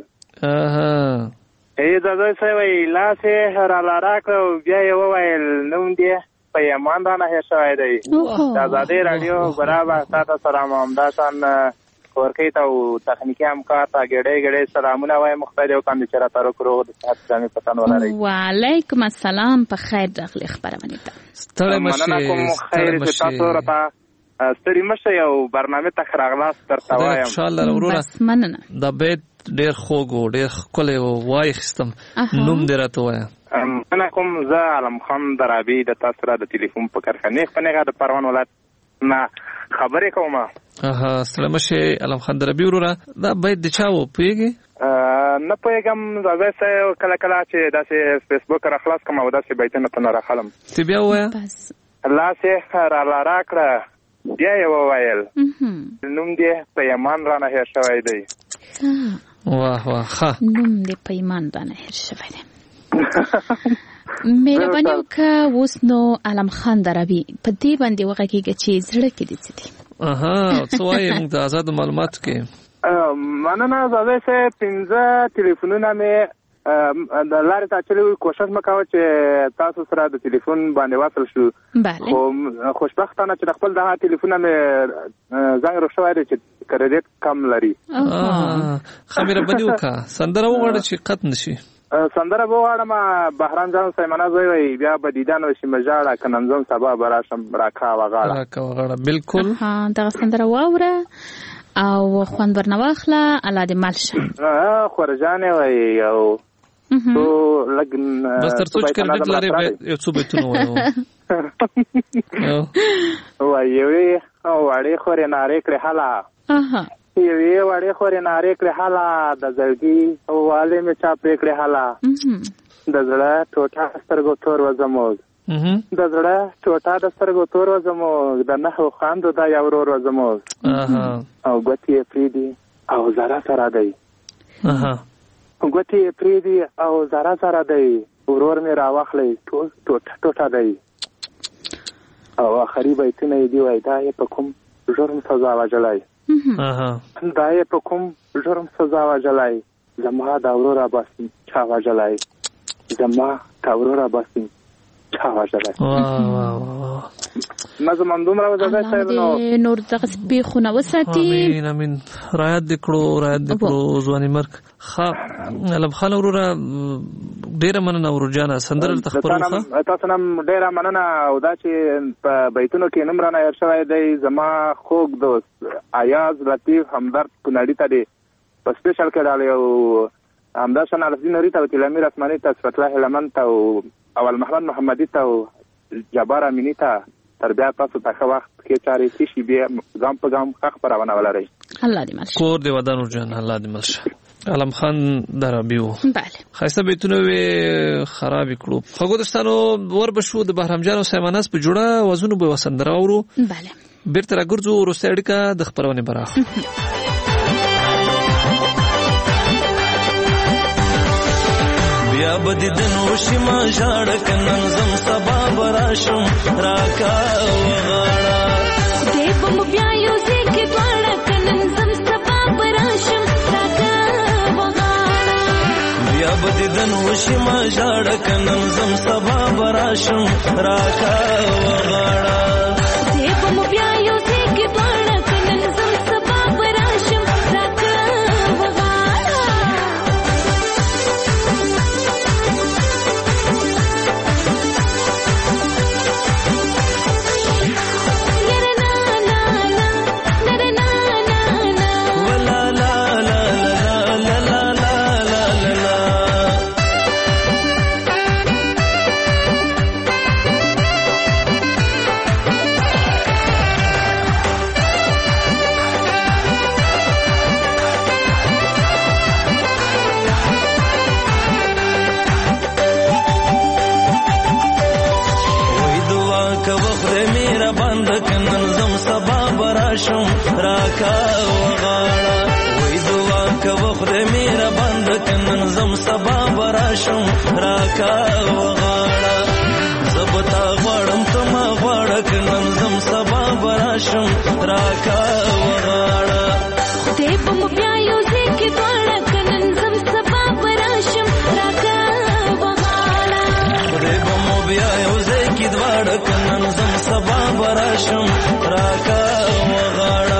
دا څه وای لا سه را راکړه بیا یو وایل نو دی په یمان دا نه شوی دی د آزادۍ رادیو برابر تاسو سره محمدشان ورکی ته او تخنیکی همکار ته ګډې سلامونه وای مختلف کاندي چې را تارو کړو د سات ځامي پتن ولري وعلیکم السلام په خیر راغلی خبرونه ته ستړي مشه خیر چې تاسو راته ستړي مشه یو برنامه ته خراغلاس درته وایم ان شاء الله وروره بس مننه دا بیت ډیر خوږ ډیر خپل وای خستم نوم درته وایم انا کوم زه علم خان درابي د تاسو را د ټلیفون په کارخانه خپلګه د پروان ولایت نه خبرې کومه سلام شه علم خان درابي وروره دا بیت د چا و پیږي نه پېګم زه سه کله چې داسې فیسبوک را خلاص کوم او داسې بیتونه ته نه راخلم تی بیا وای بس الله سه را راکړه بیا یو وایل نوم دې پیمان را نه هیر شوی دی واه واه ها نوم دې پیمان را نه هیر شوی دی مهرباني وکړه اوس نو علم خان درابي په دې باندې وغږیږي چې زړه کې دي څه دي څه وایي موږ د آزاد معلوماتو کې مننه زه سه 15 ټلیفونونه مې د لارې ته چلوي کوشش وکاو چې تاسو سره د ټلیفون باندې واصل شو خو خوشبختانه چې خپل د ټلیفون مې زنګ روښوي دی چې کریډټ کم لري خبره بدیو کا سندره وغواړه چې قط نشي سندره وغواړم بهرام جان سیمانه زوی بیا به دیدن وشي مجاړه کننځم سبا براشم راکا وغاړه بالکل دا سندره واوره او خوان برنواخله الله دې مالشه خورجانه وای او تو لګن بس تر څو چې کړه لري یو څو بیتونه وای یوه او اړې خورې نارې کړې حالا یوه وړې خورې نارې کړې حالا د زړګي او والي مې چا پرې کړې حالا د زړه ټوټه سترګو تور وزموږ د زړه ټوټه د سترګو تور وزموږ د نحو خواندو دا یو ورور وزموږ او ګوتې یې پرېږدي او زره سره دی ګوتې یې پرېږدي او زره سره دی ورور مې راواخلی ټوټه دی او آخري بیتونه یې دي وایي دا یې په کوم جرم سزا وژلی دا یې په کوم جرم سزا وژلی زما دا ورور اباسین چا وژلی زما دا ورور اباسین چا وژلی نظم همدومره وزده صاحب نور دغه سپېښونه وساتي امین رعایت دې کړو ځواني مرګ علم خان وروره ډېره مننه ورجانه سندره ته خبرونه تاسو نن ډېره مننه او دا چې په بیتونو کې نوم رانه هیر شوی دی زما خوږ دوست ایاز لطیف همدرد کونړي ته دی په سپیشل کې ډالې او همداشان الفدین نوري ته تلامیر اسماني ته صفت الله هلمند ته او اول محمد محمدي ته او جبار امینی ته تر بیا تاسو ته وخت کې چارې شي بیا ګام په ګام خبرونه ولري الله دې ملشه کور دې ودان ورجان الله دې ملشه علم خان درابي وو بله خاصه بیتونه وی خراب کړو خو دوستانو ور بشو د بهرام جان او سیماناس په جوړه وزنو به وسندره ورو بله بیرته راګرځو روسي اړیکه د خبرونه براخ بیا بدیدن وشي ما ژړ کنن زم سبا براشم راکا وغاړه دې بم بیا یو ځکه دواړه کنن زم سبا براشم راکا وغاړه بیا بدیدن وشي ما ژړ کنن زم سبا براشم راکا وغاړه دې بم بیا یو ځکه دواړه کنن زم سبا براشم راکا براشم راکا وغاړه زبتا غواړم تما غواړه کنن زم سبا براشم راکا وغاړه خدای په مو بیا یو ځکه دواړه کنن زم سبا براشم راکا وغاړه خدای په مو بیا یو ځکه دواړه کنن زم سبا براشم راکا وغاړه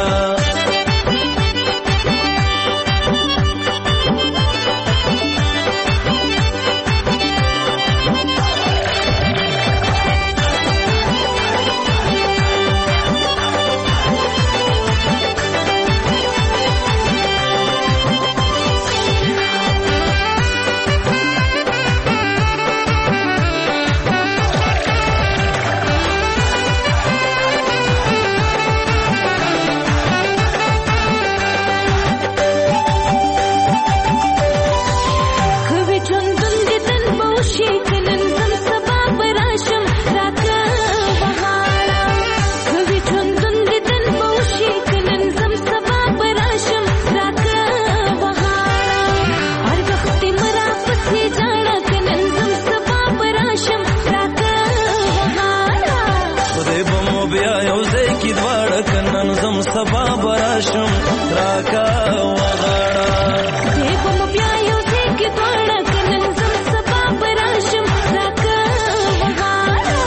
سبا براشم راکا وغاړه خدای په مو بیا یو ځکه دواړه کنن زم سبا براشم راکا وغاړه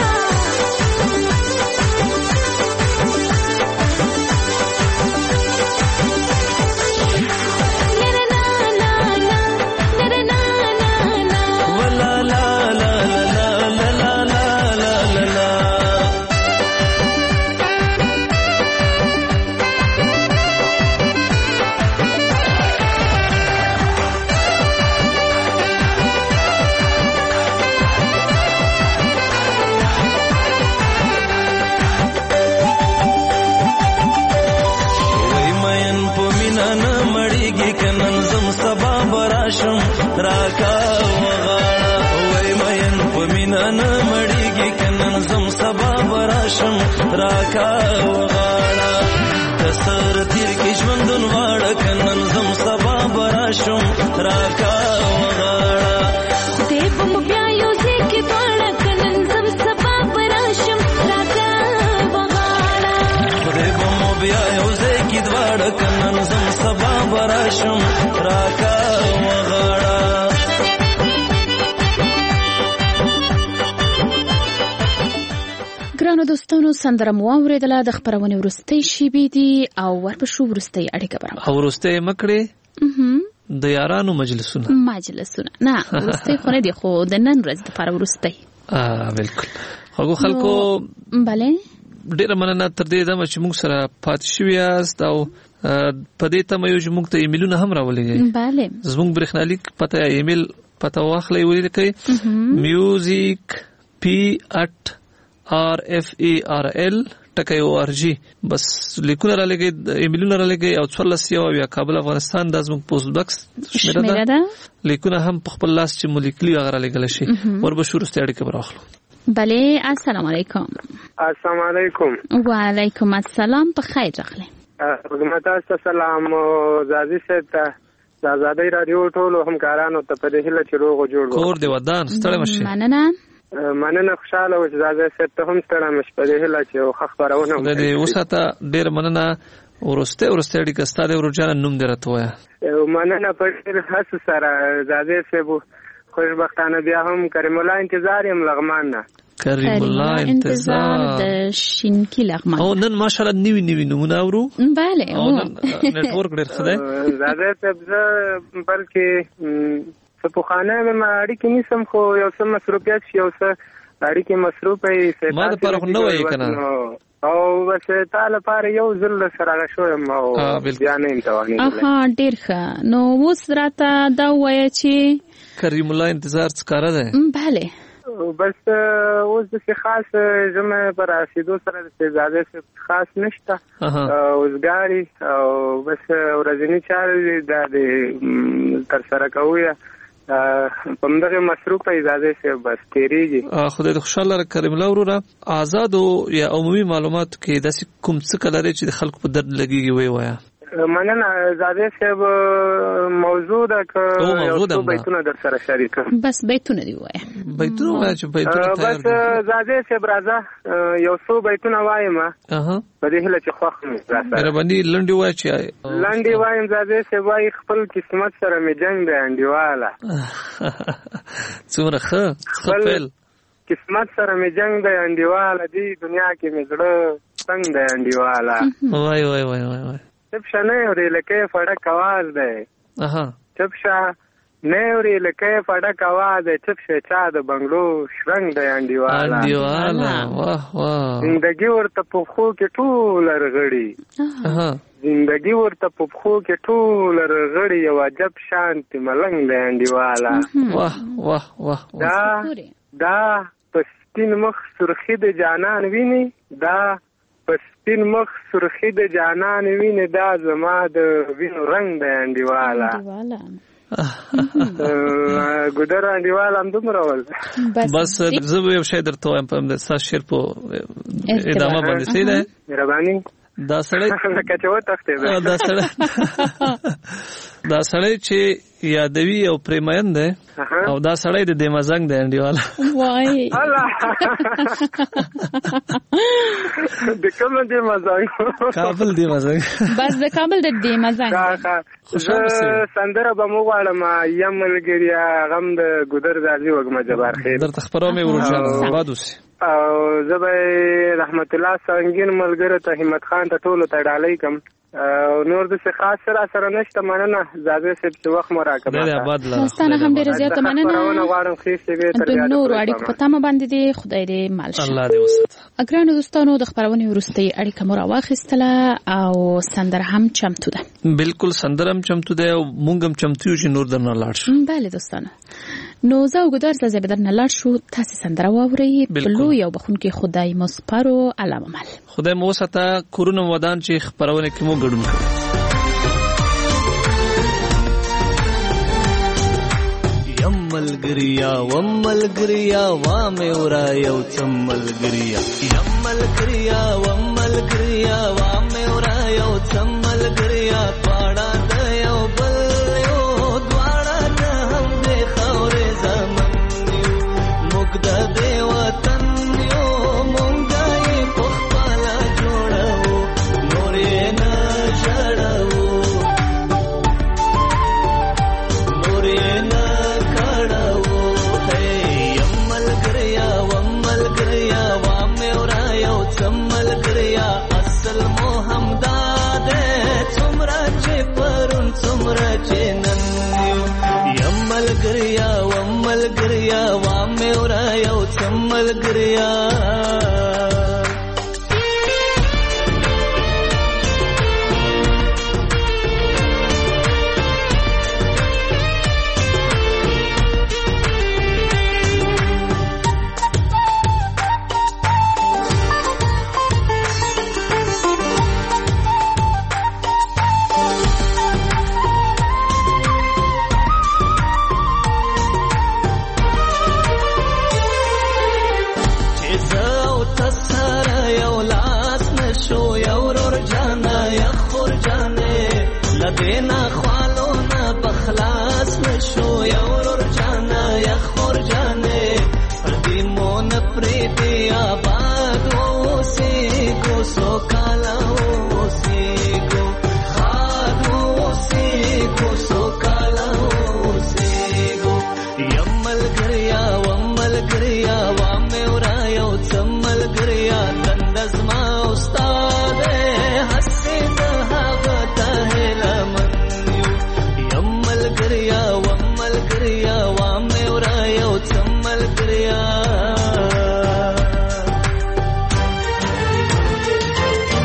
راکا وغاړه وای مین په مینا نه مړیږي کنن زم سبا براشم راکا وغاړه کسر تیر کې ژوندون واړه کنن زم سبا براشم راکا وغاړه خدای په مو بیا یو ځکه دواړه کنن زم سبا براشم راکا وغاړه خدای په مو بیا یو ځکه دواړه کنن زم سبا براشم راکا وغاړه ګرانو دوستانو سندره مو اوریدله د خبرونې وروستۍ شیبې دي او ورپسې وروستۍ اړیکه برابر او وروستۍ مکړې د یارانو مجلسونه نه وروستۍ خو نه دي خو د نن ورځې لپاره وروستۍ بالکل خو خلکو بله ډیره مننه تر دې دمه چې موږ سره پاتې شوي یاست او په دې تمه یو چې موږ ته ایمیلونه هم راولېږئ بله زموږ برېښنالیک پته یا ایمیل پته واخلئ ولیکئ music@rfarl.org بس لیکونه را لګئ ایمیلونه را لګئ او 14 یو یا کابل افغانستان د زموږ پوسټ باکس شمیره ده لیکونه هم په خپل لاس چې مولیکولي هغه را لګل شي وربشو وروسته اړیکه براخلو بله السلام علیکم السلام علیکم وعلیکم السلام په خیر راغلی خدمت تاسو سلام زازي صاحب ته د آزادۍ رادیو ټولو همکارانو ته په دې هیله چې روغ جوړ کور دی ودان ستړی مشه مننه خوشاله و چې زازي صاحب ته هم ستړی مشه په دې هیله چې خبرونه د دې وساته ډېر مننه ورسته اړیکه ستاره ورجان نوم درته وایا مننه په ډېر حس سره زازي صاحب خوشبختانه بیا هم کریم الله انتظار یم لغمان نه کریم الله انتظار د شینکی لغمان او نن ماشاءالله نیوی نمونه اورو bale او نت ورک ډیر خدای زاده تبزه بلکې په پوخانه مې اړیکې نیسم خو یو څه مصروفیت یو څه اړیکې مصروفه یې ما د پر نه وای کنه او بس تعالی لپاره یو ځل سره شوم او بیا نه امتحاني ډیر ښه نو اوس راته دا وایي چې کریم الله انتظار څکاره ده bale بس اوس د خاص جمع پر رسیدو سره د زیاده خاص نشته اوسګاری او بس ورځنی چارې د تر سره کوي په دغه مصروف اجازه سه بس تیریږي خدای د خوشاله کریم الله وروره آزاد یا عمومي معلومات کې د کوم څه کلري چې د خلکو په درد لګيږي وای مننه زاده صاحب موضوع ده که یو څو بیتونه در سره شریکم. بس بیتونه دی وایه. بیتونه وایه چې بیتونه تیار بس زاده صاحب راځه یو څو بیتونه وایم. په دې هله چې خوښ مې راځه. مهرباني لنډي وایه چې لنډي وایم زاده صاحب وایي خپل قسمت سره مې جنگ دی انډیواله. څومره ښه خپل قسمت سره مې جنگ دی انډیواله دی دنیا کې مې زړه څنګه دی انډیواله. وای وای وای وای چپ شه نه اورې لکه فډک आवाज دی. چپ شه نه اورې لکه فډک आवाज دی. چپ شه چا د بنگلو شرنګ دی انډیواله. واه واه زندگی ورته په خو کې ټول رغړي. زندگی ورته په خو کې ټول رغړي یو عجب شانتي ملنګ دی انډیواله. واه واه واه دا پسپین مخ سرخی د جانان ویني. دا پسپین مخ سرخی د جانان ویني. دا زما د وینو رنگ دی انډیواله. ګودر انډیواله هم دومره ول. بس زه یو شی درته وایم په همدې ستا شعر په ادامه باندې څه دی مهرباني دا سړی دا سړی چې یادوي او پریمین دی او دا سړی د دیمزنګ دی انډیواله. وای د کوم دیمزنګ؟ کابل دیمزنګ. بس د کابل د دیمزنګ. سندره به مو غواړم یم ملګریا غم د ګودر زازي وګمه جبار خیر درته خبرو مې ورجان آباد اوسې. او زه به رحمت الله سنگین ملګرو ته همت خان ته ټولو ته ډالۍ کم او نور د څه خاص سره نشته. مننه زاده صاحب چې وخت مو راکړه. ستانه هم ډیره زیاته مننه. غواړم خېسته به تر یاد نور اړیکو په تمه باندې دی. خدای دې مال شه. الله دې وساته. اګرانو دوستانو د خبرونه ورستي اړیکه مو راواخیستله او سندره هم چمتو ده. بالکل سندره هم چمتو ده او مونږ هم چمتو یو چې نور درنه لاړ شو. بله دوستانو نو زه وګدار زه به درنه لاړ شو. تاسو سندره واورئ. بلو یو بخونکي خدای مو سپارو علامه مل. خدای مو وساته کورونه ودان چې خبرونه کې مو ګډون کړو. ملګریا و ملګریا وا مې ورا یو څم ملګریا. یم ملګریا و ملګریا وا مې ورا یو څم ملګریا. پاړه د یو بل یو دواړه د هم دې خاورې زمن یو. موږ د دې وطن یو موږ یې په خپله جوړو نور یې نه ژړو نور یې نه ملګریا و ملګریا وا مې ورا یو څم ملګریا. دینا خوالو نا بخلاص نشو یو ور جانا یا خور جانے پردی مون پریتی آباد اوسی کو سو کالا اوسی کو خاد اوسی کو سو کالا اوسی کو. یم ملګریا و ملګریا وا مې ورا یو څم ملګریا. دندز ما استاد حسې د هغه ته ملګریا و ملګریا وا مې ورا یو څم ملګریا.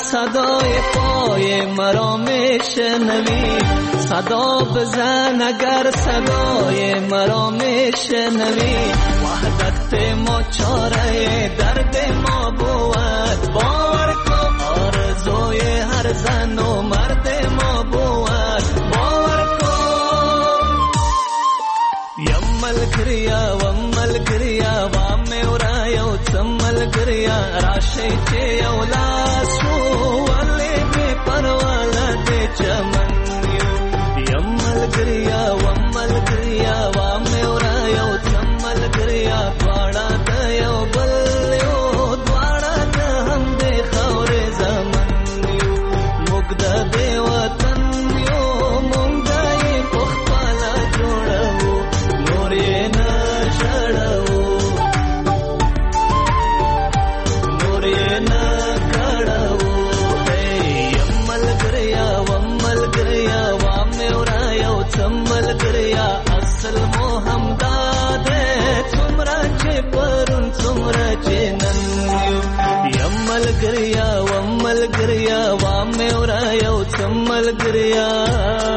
صدای پای مرا میشنوی صدا بزن اگر صدای مرا میشنوی وحدت ما چاره درد ما بود باور کن آرزوی هر زن و مرد ما بود باور کن یمل کریا ومل کریا وامه ورا یو تمل کریا راشی چه اولاسو ولی بی پرواله دی چمن یمل کریا ومل کریا وامه ورا یو تمل کریا دواړه د یو بل یو دواړه د هم د خاورې زمن یو موږ د دې وطن یو موږ یې په خپله جوړوو نور یې نه شړوو نور یې نه کړوو یمل کریا ومل کریا وامه ورا یو تمل کریا اصل مو همدا ده څومره چې پرون څومره چې نن یمل کریا ومل کریا وامه ورا یو تمل کریا